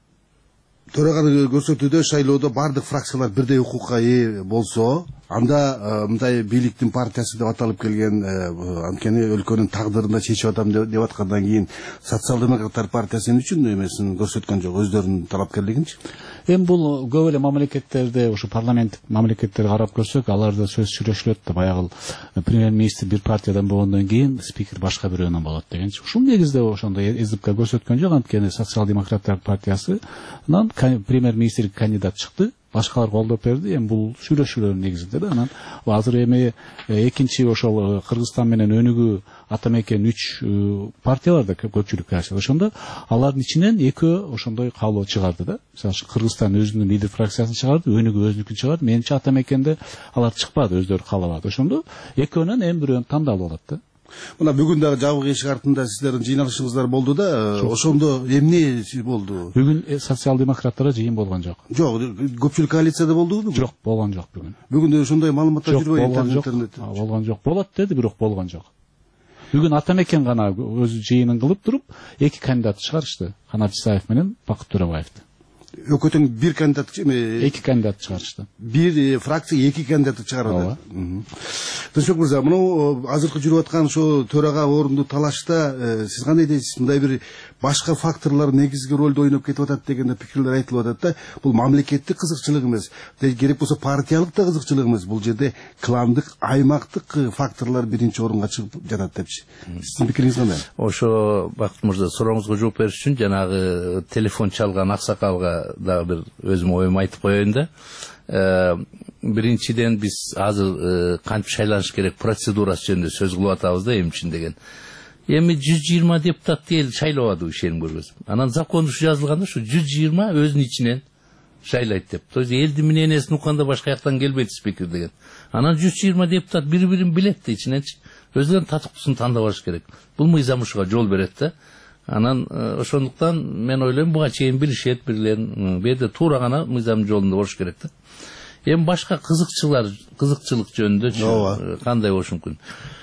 төраганы көрсөтүүдө шайлоодо бардык фракциялар бирдей укукка ээ болсо, анда мындай бийликтин партиясы деп аталып келген, анткени өлкөнүн тагдырын чечип атам деп аткандан кийин социал-демократтар партиясы үчүн эмесин көрсөткөн жок, өздөрүнүн талапкерлигинчи. Эми бул көп эле мамлекеттерде, ушу парламенттик мамлекеттерди карап көрсөк, аларда сөз сүйлөшүлөт да, баягы премьер-министр бир партиядан болгондон кийин спикер башка бирөөнөн болот дегенчи. Ушул негизде ошондой СДПК көрсөткөн жок, анткени социал-демократтар партиясынан премьер-министр кандидат чыкты. Башкалар колдоп берди. Эми бул сүйлөшүүлөр негизинде да. Анан азыр эми экинчи ошол Кыргызстан менен өнүгүү атамекен 3 партияларда көпчүлүккө ашат. Ошондо алардын ичинен экөө ошондой каалоо чыгарды да. Мисалы Кыргызстан өзүнүн лидер фракциясын чыгарды, өнүгүү өзүнүкүн чыгарды. Менимче атамекенде алар чыкпады, өздөрү каалабады. Ошондо экөөнөн эми бирөөнү тандалып алат да. Мына бүгүн дагы жабык эшик артында сиздердин жыйналышыңыздар болду да, ошондо эмне болду? Бүгүн социал-демократтар жыйын болгон жок. Жок, көпчүлүк коалицияда болдубу? Жок, болгон жок бүгүн. Бүгүн ошондой маалыматтар жүрбөйт интернетте. Болгон жок. Болот деди, бирок болгон жок. Бүгүн атамекен гана өзү жыйынын кылып туруп, 2 кандидат чыгарышты. Канат Исаев менен Бакыт Төрөбаевди. Өкөтөң бир кандидат, 2 кандидат чыгарышты. Бир фракция 2 кандидатты чыгарады. Тынчбек мырза, мына азыркы жүрүп аткан ошо төрага орунду талашта сиз кандай дейсиз? Мындай бир башка факторлор негизги ролду ойноп кетип атат деген пикирлер айтылып атат да. Бул мамлекеттик кызыкчылык эмес, керек болсо партиялык да кызыкчылык эмес. Бул жерде кландык, аймактык факторлор биринчи орунга чыгып жатат депчи. Сиздин пикириңиз кандай? Ошо Бакыт мырза, сурооңузга жооп бериш үчүн жанагы телефон чалган аксакалга дагы бир өзүм оюмду айтып коеюн да. Биринчиден биз азыр кантип шайланыш керек процедурасы жөнүндө сөз кылып атабыз да эмчин деген. Эми 120 депутат эл шайлабады, ишеним көргөзүп. Анан закон ушу жазылганда ушу 120 өзүнүн ичинен шайлайт деп. То есть элдин мнениясын укканда башка жактан келбейт спикер деген. Анан 120 депутат бири-бирин билет да ичиненчи. Өзүнүн татыктуусун тандабаш керек. Бул мыйзам ушуга жол берет да. Анан ошондуктан мен ойлойм буга чейин билишет бирлерин, бу жерде туура гана мыйзам жолунда болуш керек да. Эми башка кызыкчылык жөнүндө кандай болушу мүмкүн?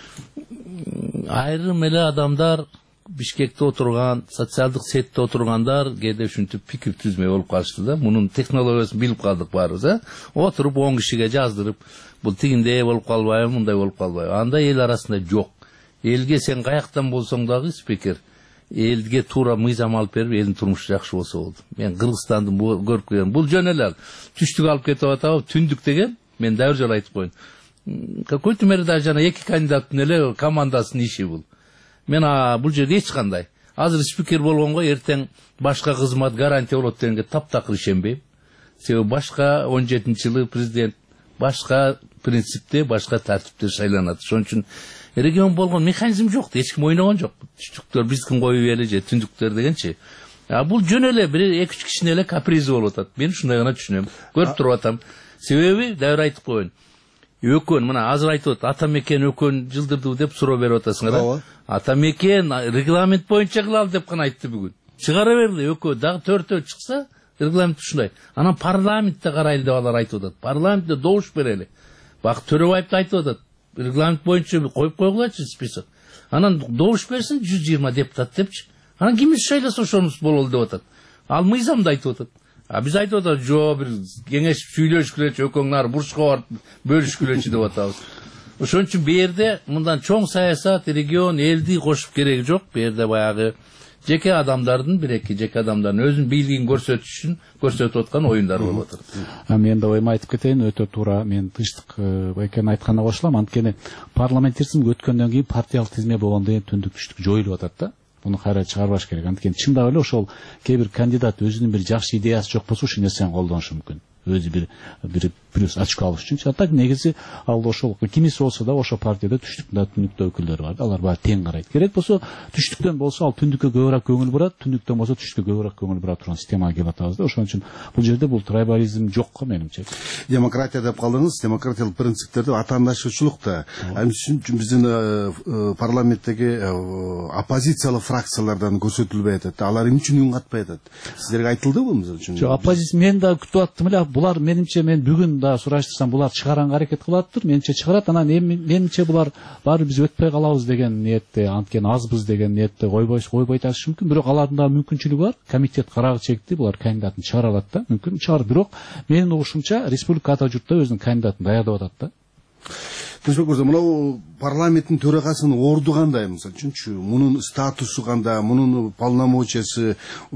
Айрым эле адамдар Бишкекте отурган, социалдык сетте отургандар кээде ушинтип пикир түзмөй болуп калышты да. Мунун технологиясын билип калдык баарыбыз, Отуруп 10 кишиге жаздырып, бул тигиндей болуп калбайбы, мындай болуп калбайбы? Андай эл арасында жок. Элге сен каяктан болсоң дагы спикер, элге туура мыйзам алып берип, элдин турмушу жакшы болсо болду. Мен Кыргызстанды көрүп келем. Бул жөн эле түштүк алып кетип атабы, түндүк деген, мен дагы жолу айтып коеюн. Какой-то мерде жана эки кандидаттын эле командасынын иши бул. Мен бул жерде эч кандай. Азыр спикер болгонго эртең башка кызмат гарантия болот дегенге таптакыр ишенбейм. Себеби башка 17-жылы президент башка принципте, башка тартипте шайланат. Ошон үчүн регион болгон механизм жок, эч ким ойногон жок. Түштүктөр биздин коюп эле же түндүктөр дегенчи. Бул жөн эле бир 2-3 кишинин эле капризи болуп атат. Мен ушундай гана түшүнөм. Көрүп туруп атам. Себеби дайыр айтып коеюн. Өкөн, мына азыр айтып атат, ата мекен өкөн жылдырды деп суроо берип атасыңар. Ата мекен регламент боюнча кылалы деп гана айтты бүгүн. Чыгара берди, өкө дагы 4-төө чыкса, регламент ушундай. Анан парламентте карайлы деп алар айтып атат. Парламентте добуш берели. Бак Төрөбаев да айтып атат. Регламент боюнча коюп койгулачы список. Анан добуш берсин 120 депутат депчи. Анан кимиз шайласа ошонус бололу деп атат. Ал мыйзамда айтып атат. Биз айтып атабыз, жок, бир кеңешип сүйлөшкүлөчү, өкөңнар бурчка барып бөлүшкүлөчү деп атабыз. Ошон үчүн бу жерде мындан чоң саясат, регион, элди кошуп кереги жок. Бу жерде баягы жеке адамдардын, бир-эки жеке адамдардын өзүнүн бийлигин көрсөтүш үчүн көрсөтүп аткан оюндар болуп атат. Мен да ойума айтып кетейин, өтө туура. Мен тынчтык экенин айтканына кошулам. Анткени парламентаризм өткөндөн кийин партиялык тизме болгондон кийин түндүк түштүк жоюлуп атат да. Буну кайра чыгарбаш керек. Анткени чындап эле ошол кээ бир кандидат өзүнүн бир жакшы идеясы жок болсо ушул нерсени колдонушу мүмкүн. Өзү бир плюс очко алыш үчүн. Так негизи ал ошол кимиси болсо да ошол партияда түштүктө, түндүктө өкүлдөр бар. Алар баары тең карайт. Керек болсо түштүктөн болсо ал түндүккө көбүрөөк көңүл бурат, түндүктөн болсо түштүккө көбүрөөк көңүл бура турган системага келип атабыз да. Ошон үчүн бул жерде бул трайбализм жок го менимче. Демократия деп калдыңыз, демократиялык принциптерди атаандашуучулукта. Биздин парламенттеги оппозициялык фракциялардан көрсөтүлбөй атат. Алар эмне үчүн үн катпай атат? Сиздерге айтылдыбы мисалы үчүн? Жок, оппозиция мен да күтүп аттым эле. Булар менимче мен бүгүн да сураштырсам булар чыгаранга аракет кылаттыр. Менимче чыгарат. Анан менимче булар баары биз өтпөй калабыз деген ниетте, анткени азбыз деген ниетте койбой ташы мүмкүн. Бирок алардын да мүмкүнчүлүгү бар. Комитет карагы чекти, булар кандидатын чыгара алат да. Мүмкүн чыгар. Бирок менин угушумча республика ата журтта өзүнүн кандидатын даярдап атат да. Тынчбек мырза, мына парламенттин төрагасынын орду кандай, мисалы үчүнчү, мунун статусу кандай, мунун полномочиясы,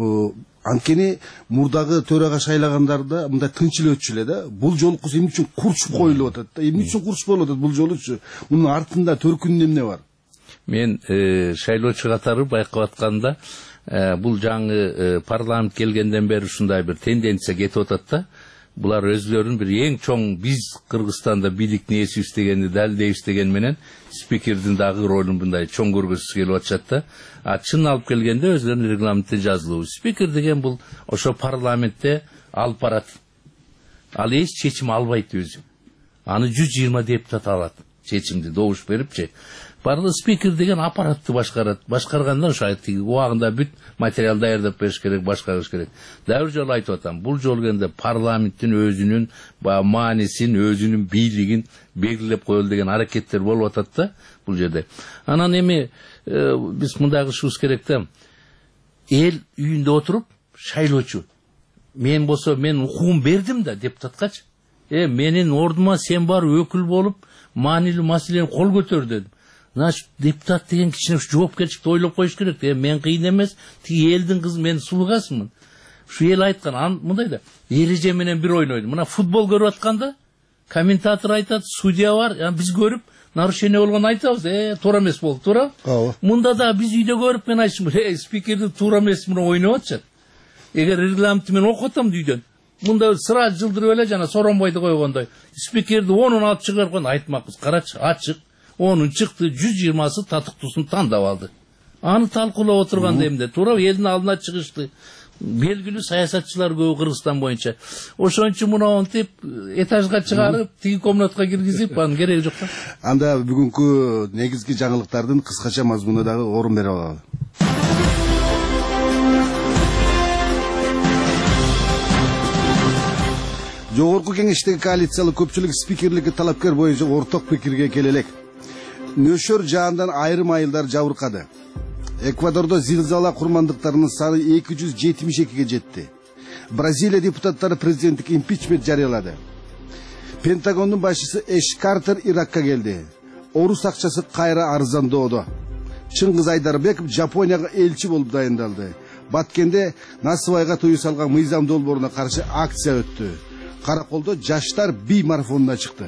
анткени мурдагы төрага шайлагандарда мындай тынч эле өтчү эле да. Бул жолку эмне үчүн курчуп коюлуп атат да? Эмне үчүн курчуп коюлуп атат бул жолучу? Мунун артында төркүндө эмне бар? Мен шайлоочу катары байкап атканда бул жаңы парламент келгенден бери ушундай бир тенденция кетип атат да. Булар өзлөрүн бир эң чоң биз Кыргызстанда бийликтин ээсибиз дегенди далилдейбиз деген менен спикердин дагы ролун мындай чоң көргөзүсү келип атышат да. Чын алып келгенде өзлөрүнүн регламентте жазылуу. Спикер деген бул ошо парламентте алып барат. Ал эч чечим албайт өзү. Аны 120 депутат алат. Чечимди добуш берипчи. Барлык спикер деген аппаратты башкарат. Башкарганда ошо убагында бүт материал даярдап бериш керек, башкарыш керек. Дагы бир жолу айтып атам, бул жолу келгенде парламенттин өзүнүн маанисин, өзүнүн бийлигин белгилеп коелу деген аракеттер болуп атат да бул жерде. Анан эми биз мындай кылышыбыз керек да. Эл үйүндө отуруп шайлоочу. Мен болсо мен укугум бердим да депутаткачы. Менин ордума сен бар өкүл болуп, маанилүү маселени кол көтөр дедим. Значит, депутат деген кичине жоопкерчиликти ойлоп коюш керек. Мен кыйын эмес, тиги элдин кызы, мен сулугасымын. Ушу эл айткан, мындай да, эреже менен бир ойнойт. Мына футбол көрүп атканда, комментатор айтат, судья бар, биз көрүп, нарушение болгон айтабыз, туура эмес болду, туура? Мында да биз үйдө көрүп, мен айтышым, спикерди туура эмес менен ойноп атышат. Эгер регламентти мен окуп атам үйдөн, мында сыра жылдырып эле жана Соронбайды койгондой, спикерди 10-ун алып чыгарып койгон айтмакпыз, карачы, ачык. 10-ун чыкты, 120-сы татыктуусун тандап алды. Аны талкуулап отурганда эмне? Туура элдин алдына чыгышты. Белгилүү саясатчылар көп Кыргызстан боюнча. Ошон үчүн мынтип этажга чыгарып, тиги комнатка киргизип, анын кереги жок да. Анда бүгүнкү негизги жаңылыктардын кыскача мазмунуна дагы орун берип алалы. Жогорку кеңештеги коалициялык көпчүлүк спикерликке талапкер боюнча орток пикирге келе элек. Нөшөр жаандан айрым айылдар жабыркады. Эквадордо зилзала курмандыктарынын саны 272-ге жетти. Бразилия депутаттары президенттик импичмент жарыялады. Пентагондун башчысы Эш Картер Иракка келди. Орус акчасы кайра арзандоодо. Чыңгыз Айдарбеков Жапонияга элчи болуп дайындалды. Баткенде Насыбайга тою салган мыйзам долбооруна каршы акция өттү. Караколдо жаштар би марафонуна чыкты.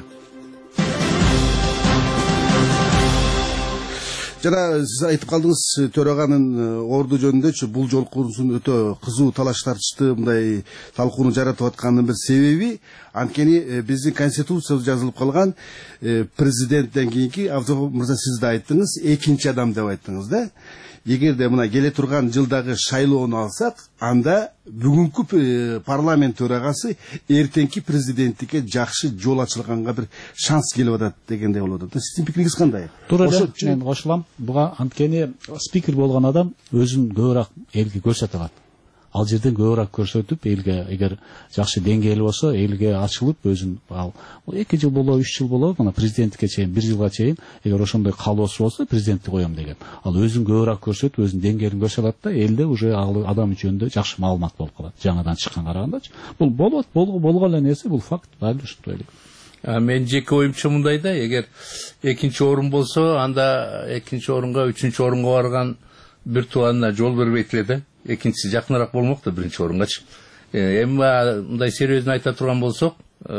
Жана сиз айтып калдыңыз, төраганын орду жөнүндө бул жолкусун өтө кызуу талаш тартышты, мындай талкууну жаратып атканын бир себеби анткени биздин конституциябызда жазылып калган президенттен кийинки, Абзал мырза сиз да айттыңыз, экинчи адам деп айттыңыз да. Эгерде мына келе турган жылдагы шайлоону алсак, анда бүгүнкү парламент төрагасы эртеңки президенттикке жакшы жол ачылганга бир шанс келип атат дегенде болот. Сиздин пикириңиз кандай? Туура эле, мен кошулам. Буга анткени спикер болгон адам өзүн көбүрөөк элге көрсөтө алат. Ал жерден көбүрөөк көрсөтүп, элге эгер жакшы деңгээли болсо, элге ачылып өзүн ал 2 жыл болобу, 3 жыл болобу, мына президенттикке чейин 1 жылга чейин эгер ошондой каалоосу болсо, президентти коем деген. Ал өзүн көбүрөөк көрсөтүп, өзүнүн деңгээлин көрсөтө алат да, элде уже ал адам жөнүндө жакшы маалымат болуп калат. Жаңадан чыккан карагандачы. Бул болот, болгон эле нерсе, бул факт. Баары ушундай эле. Мен жеке оюмча мындай да, эгер экинчи орун болсо, анда экинчи орунга, үчүнчү орунга барган бир тууганына жол бербейт эле да. Экинчиси жакыныраак болмок да биринчи орунгачы. Эми мындай серьезно айта турган болсок,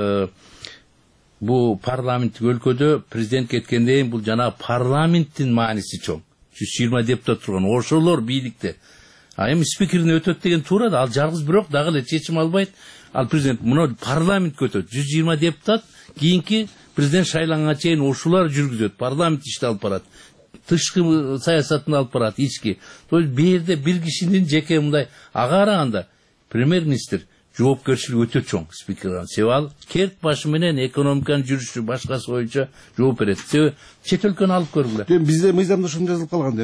бул парламенттик өлкөдө президент кеткенден кийин бул жана парламенттин мааниси чоң. 120 депутат турган, ошолор бийликте. Эми спикерин өтөт деген туура да, ал жалгыз бирок дагы эле чечим албайт. Ал президент муну парламент өтөт. 120 депутат кийинки президент шайланганга чейин ошолор жүргүзөт. Парламент ишти алып барат. Тышкы саясатын алып барат, ички. То есть берде бир кишинин жеке мындай ага караганда премьер-министр жоопкерчилиги өтө чоң спикерден. Себеби ал керт башы менен экономиканын жүрүшү башкасы боюнча жооп берет. Себеби чет өлкөнү алып көргүлө. Бизде мыйзамда ошондой жазылып калган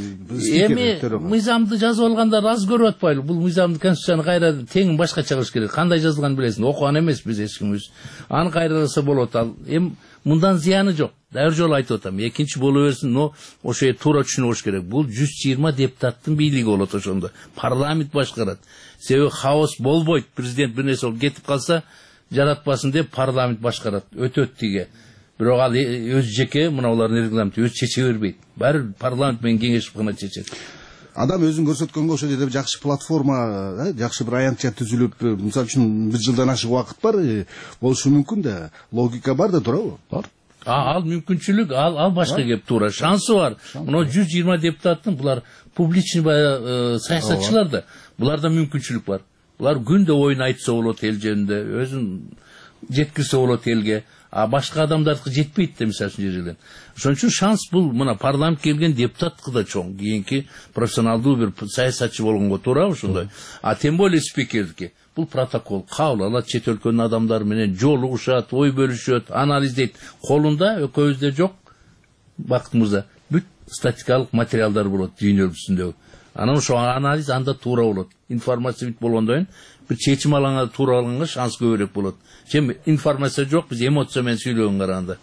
эми мыйзамды жазып алгандар аз көрүп атпайлы. Бул мыйзамды конституцияны кайра тең башкача кылыш керек. Кандай жазылганын билесиң, окуган эмес биз эч кимибиз. Аны кайраласа болот. Ал эми мындан зыяны жок. Дайыр жолу айтып атам. Экинчи боло берсин, но ошо туура түшүнүп болуш керек. Бул 120 депутаттын бийлиги болот ошондо. Парламент башкарат. Себеби хаос болбойт. Президент бир нерсе болуп кетип калса, жаратпасын деп парламент башкарат. Өтөт тиге. Бирок ал өз жеке мыналардын регламенти өз чече бербейт. Баары парламент менен кеңешип гана чечет. Адам өзүн көрсөткөнгө ошол жерде жакшы платформа, жакшы бир аянтча түзүлүп, мисалы үчүн 1 жылдан ашык убакыт бар, болушу мүмкүн да. Логика бар да, туурабы? Бар. Ал мүмкүнчүлүк, ал башка кеп туура. Шансы бар. Мына 120 депутаттын булар публичный саясатчылар да. Буларда мүмкүнчүлүк бар. Булар күндө оюн айтса болот эл жөнүндө, өзүн жеткирсе болот элге. А башка адамдардыкы жетпейт да, мисалы үчүн жерден. Ошон үчүн шанс бул мына парламент келген депутаттыкы да чоң. Кийинки профессионалдуу бир саясатчы болгонго туура ошондой. А тем более спикердики. Бул протокол кабыл алат, чет өлкөнүн адамдары менен жолугушат, ой бөлүшөт, анализдейт. Колунда экөөбүздө жок бактымызда бүт статикалык материалдар болот дүйнө өлкөсүндөгү. Анан ошо анализ анда туура болот. Информация бүт болгондон бир чечим алганга туура алганга шанс көбүрөөк болот. Чем информация жок, биз эмоция менен сүйлөгөнгө караганда.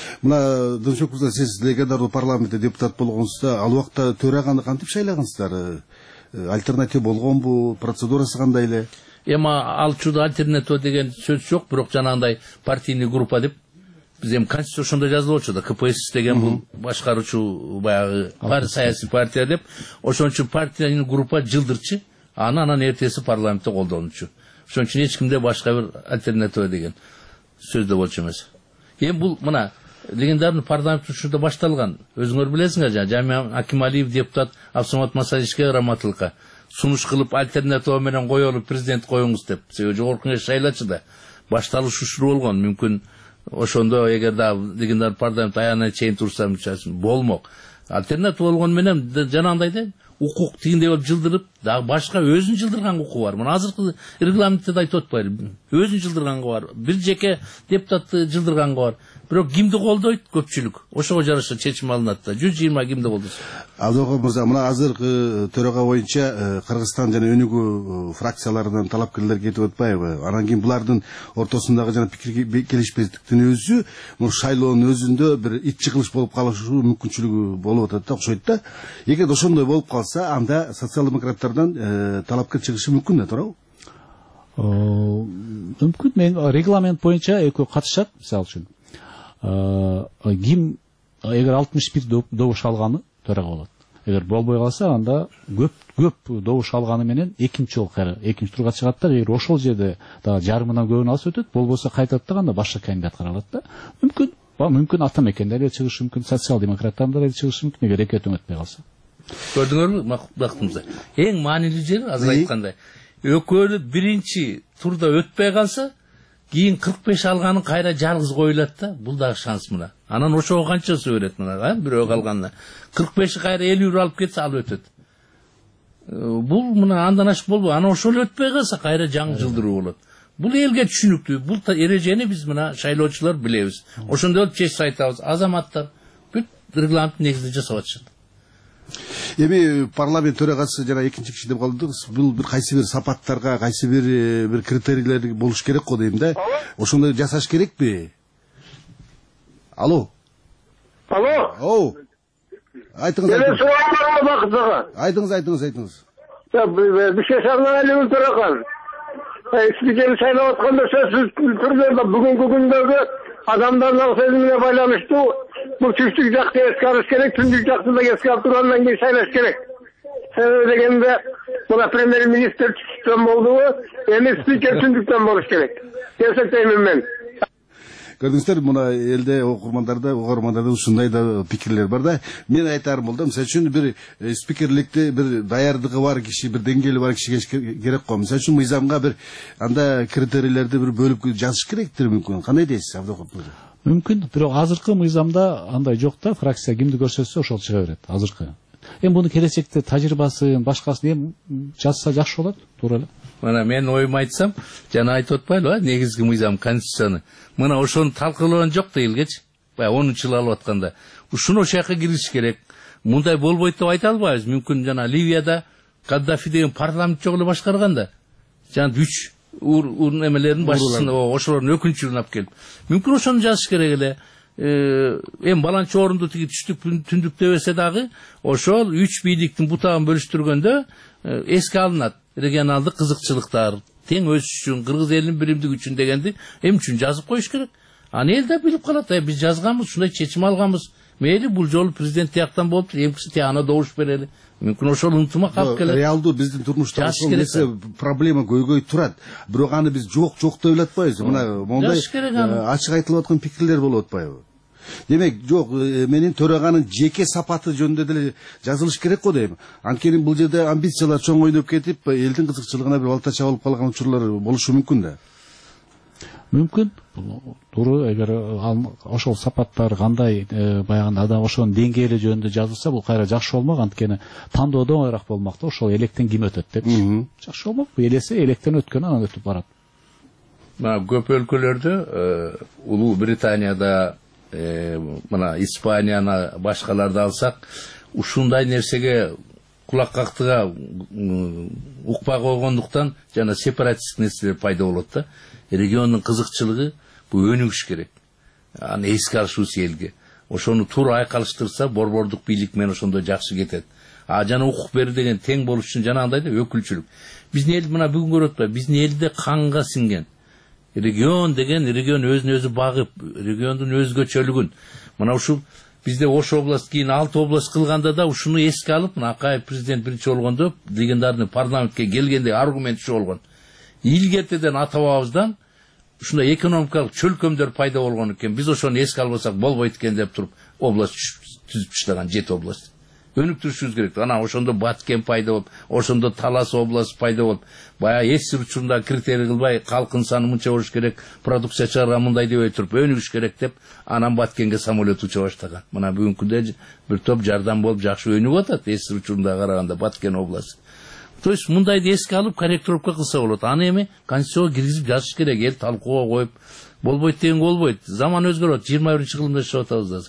Мына Дыншок мырза, сиз легендардуу парламентте депутат болгонсузда, ал убакта төраганы кантип шайлагансыздар? Альтернатива болгонбу? Процедурасы кандай эле? Эми ал учурда альтернатива деген сөз жок, бирок жанагындай партийный группа деп биз эми конституция ошондо жазылып отчу да, КПСС деген бул башкаруучу баягы саясий партия деп, ошон үчүн партийный группа жылдырчы, анан эртеси парламентте колдонучу. Ошон үчүн эч кимде башка бир альтернатива деген сөз да болчу эмес. Эми бул мына легендарный парламент учурда башталган. Өзүңөр билесиңер, Жамиа Акималиев депутат Абсамат Масалишке раматылыкка сунуш кылып альтернатива менен коелуп президент коюңуз деп. Себеби жогорку кеңеш шайлачу да. Башталыш ушул болгон. Мүмкүн ошондо эгер да легендар парламент аягына чейин турса болмок. Альтернатива болгон менен жанагындай да укук тигиндей болуп жылдырып, дагы башка өзүн жылдырган укугу бар. Мына азыркы регламентте айтып атпайлы. Өзүн жылдырганга бар. Бир жеке депутатты жылдырганга бар. бирок кимди колдойт? Көпчүлүк. Ошого жараша чечим алынат да. 120 кимди колдойт? Абдыков мырза, мына азыркы төрага боюнча Кыргызстан жана өнүгүү фракцияларынан талапкерлер кетип атпайбы? Анан кийин булардын ортосундагы жана пикир келишпестиктин өзү шайлоонун өзүндө бир ит чыгылыш болуп калышы мүмкүнчүлүгү болуп атат да, окшойт да. Эгер ошондой болуп калса, анда социал-демократтардан талапкер чыгышы мүмкүн да, туурабы? Мүмкүн. Мен регламент боюнча экөө катышат, мисалы үчүн. Ким эгер 61 добуш алганы төрага болот. Эгер болбой калса, анда көп добуш алганы менен экинчи жолу турга чыгат да. Эгер ошол жерде дагы жарымынан көбүн алса өтөт, болбосо кайтат да, анда башка кандидат каралат да. Мүмкүн ата мекендер эле чыгышы мүмкүн, социал-демократтар эле чыгышы мүмкүн, эгер экөөтөн өтпөй калса. Көрдүңөрбү, бактыңыздар. Эң маанилүү жери азыр айткандай, экөөнү биринчи турда өтпөй калса, кийин 45 алганын кайра жалгыз коюлат да, бул дагы шанс мына. Анан ошого канчасы берет мына, бирөө калганына. 45 кайра 50 алып кетсе, ал өтөт. Бул мына андан ашык болбойт. Анан ошол өтпөй калса, кайра жаңы жылдыруу болот. Бул элге түшүнүктүү. Бул эрежени биз мына шайлоочулар билебиз. Ошондой болуп чечип айтабыз. Азаматтар бүт регламент негизинде жасап атышат. Эми парламент төрагасы жана экинчи киши деп калдыңыз. Бул бир кайсы бир сапаттарга, кайсы бир критерийлер болуш керек го дейм да. Ошондой жасаш керекпи? Алло. Оу. Айтыңыз. Айтыңыз. Бишке шаарынын төраган. Спикерди шайлап атканда сөзсүз түрдө бүгүнкү күндөгү адамдардын сезимине байланыштуу бул түштүк жакты эске алыш керек, түндүк жакты да эске алып тургандан кийин шайлаш керек. Себеби дегенде мына премьер-министр түштүктөн болдубу, эми спикер түндүктөн болуш керек. Эсептеймин мен. Көрдүңүздөр, мына элде угармандарда ушундай да пикирлер бар да. Мен айтарым бул да, мисалы үчүн бир спикерликти бир даярдыгы бар киши, бир деңгээли бар киши керек го. Мисалы үчүн мыйзамга бир анда критерийлерди бир бөлүп жазыш керектир мүмкүн. Кандай дейсиз, Абдыков мырза? Мүмкүн, бирок азыркы мыйзамда андай жок да, фракция кимди көрсөтсө ошол чыга берет азыркы. Эми буну келечекте тажрыйбасын, башкасын эми жазса жакшы болот, туура эле. Мына мен оюмду айтсам, жана айтып атпайлыбы, негизги мыйзам конституцияны. Мына ошону талкуулаган жок да элгечи. Баягы 10 жыл алып атканда. Ушуну ошол жака кириш керек. Мындай болбойт деп айта албайбыз. Мүмкүн жана Ливияда Каддафи деген парламент жок эле башкарганда. Жана күч эмелердин башчысын, ошолордун өкүнчүлүгүн алып келип. Мүмкүн ошону жазыш керек эле. Эми баланчы орунду тиги түштүк түндүк дебесе дагы, ошол 3 бийликтин бутагын бөлүштүргөндө эске алынат. Регионалдык кызыкчылыктар, тең өсүш үчүн, кыргыз элинин биримдиги үчүн дегенди эми үчүн жазып коюш керек. Аны эл да билип калат, биз жазганбыз, ушундай чечим алганбыз. Мейли бул жолу президент тияктан болуптур, эмкisi тияна добуш берели. Мүмкүн ошол ынтымак алып келет. Реалдуу биздин турмушта ошол нерсе проблема көйгөй турат. Бирок аны биз жок деп эле атпайбыз. Мына мондай ачык айтылып аткан пикирлер болуп атпайбы? Демек, жок, менин төраганын жеке сапаты жөнүндө деле жазылыш керек го дейм. Анткени бул жерде амбициялар чоң ойноп кетип, элдин кызыкчылыгына бир балтача болуп калган учурлар болушу мүмкүн да. Мүмкүн. Туура, эгер ошол сапаттар кандай баягы адам ошонун деңгээли жөнүндө жазылса, бул кайра жакшы болмок, анткени тандоодо оңоюраак болмок да, ошол электен ким өтөт деп. Жакшы болмок, элесе электен өткөн анан өтүп барат. Мына көп өлкөлөрдө, Улуу Британияда, мына Испанияны, башкаларды алсак, ушундай нерсеге кулак кактыга укпай койгондуктан жана сепаратисттик нерселер пайда болот да. Региондун кызыкчылыгы бул өнүгүш керек. Аны эске алышыбыз элге. Ошону туура айкалыштырса, борбордук бийлик менен ошондой жакшы кетет. Жана укук берүү деген тең болуш үчүн жана андай да өкүлчүлүк. Биздин эл мына бүгүн көрүп атпайбы, биздин элде канга сиңген. Регион деген, регион өзүн өзү багып, региондун өзгөчөлүгүн. Мына ушул бизде Ош область кийин 6 область кылганда да ушуну эске алып, мына Акаев президент биринчи болгондо легендарный парламентке келгенде аргумент ушу болгон. Илгертеден ата бабабыздан ушундай экономикалык чөлкөмдөр пайда болгон экен. Биз ошону эске албасак болбойт экен деп туруп область түзүп таштаган 7 область. Өнүктүрүшүбүз керек. Анан ошондо Баткен пайда болуп, ошондо Талас область пайда болуп, баягы эс учурунда критерий кылбай, калкын саны мынча болуш керек, продукция чыгарган мындай дебей туруп өнүгүш керек деп, анан Баткенге самолет уча баштаган. Мына бүгүнкү күндө бир топ жардам болуп жакшы өнүгүп атат эс учурунда караганда Баткен областы. То есть мындайды эске алып корректировка кылса болот. Аны эми конституцияга киргизип жазыш керек, эл талкууга коюп болбойт деген болбойт. Заман өзгөрөт. 21-кылымда жашап атабыз азыр.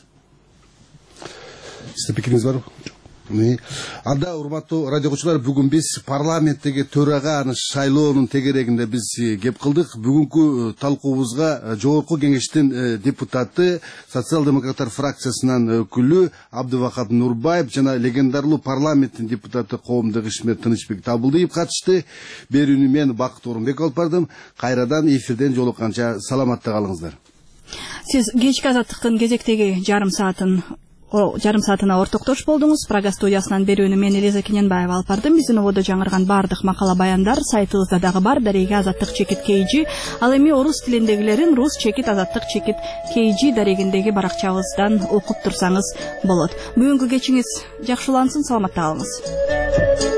Сизде пикириңиз барбы? Анда урматтуу радио окуучулар, бүгүн биз парламенттеги төрага аны шайлоонун тегерегинде биз кеп кылдык. Бүгүнкү талкуубузга Жогорку Кеңештин депутаты, социал-демократтар фракциясынан өкүлү Абдывахап Нурбаев жана легендарлуу парламенттин депутаты коомдук ишмер Тынычбек Табылдиев катышты. Берүүнү мен Бакыт Орунбек алып бардым. Кайрадан эфирден жолукканча саламатта калыңыздар. Сиз кечки азаттыктын кезектеги жарым саатына ортоктош болдуңуз. Прага студиясынан берүүнү мен Элиза Кененбаева алып бардым. Биздин ободо жаңырган бардык макала баяндар сайтыбызда дагы бар. Дареги азаттык чекит KG. Ал эми орус тилиндегилерин рус чекит азаттык чекит KG дарегиндеги баракчабыздан окуп турсаңыз болот. Бүгүнкү кечиңиз жакшылансын, саламатта калыңыз.